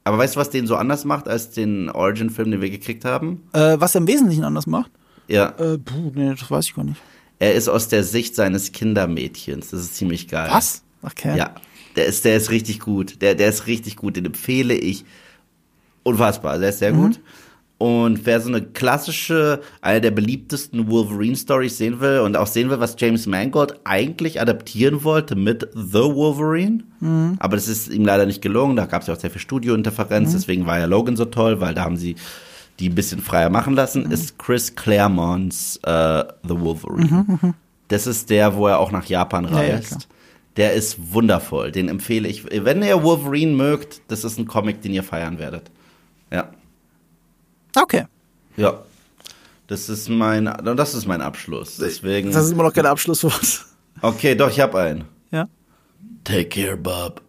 Aber weißt du, was den so anders macht als den Origin-Film, den wir gekriegt haben? Was er im Wesentlichen anders macht? Ja. Nee, das weiß ich gar nicht. Er ist aus der Sicht seines Kindermädchens. Das ist ziemlich geil. Was? Okay. Ja. Der ist richtig gut. Der ist richtig gut. Den empfehle ich unfassbar. Der ist sehr gut. Und wer so eine klassische, eine der beliebtesten Wolverine-Stories sehen will und auch sehen will, was James Mangold eigentlich adaptieren wollte mit The Wolverine, aber das ist ihm leider nicht gelungen, da gab es ja auch sehr viel Studiointerferenz, deswegen war ja Logan so toll, weil da haben sie die ein bisschen freier machen lassen, ist Chris Claremonts The Wolverine. Das ist der, wo er auch nach Japan reist. Ja, der ist wundervoll, den empfehle ich. Wenn ihr Wolverine mögt, das ist ein Comic, den ihr feiern werdet. Ja. Okay. Ja. Das ist mein Abschluss. Deswegen. Das ist immer noch kein Abschlusswort. Okay, doch, ich habe einen. Ja. Take care, Bob.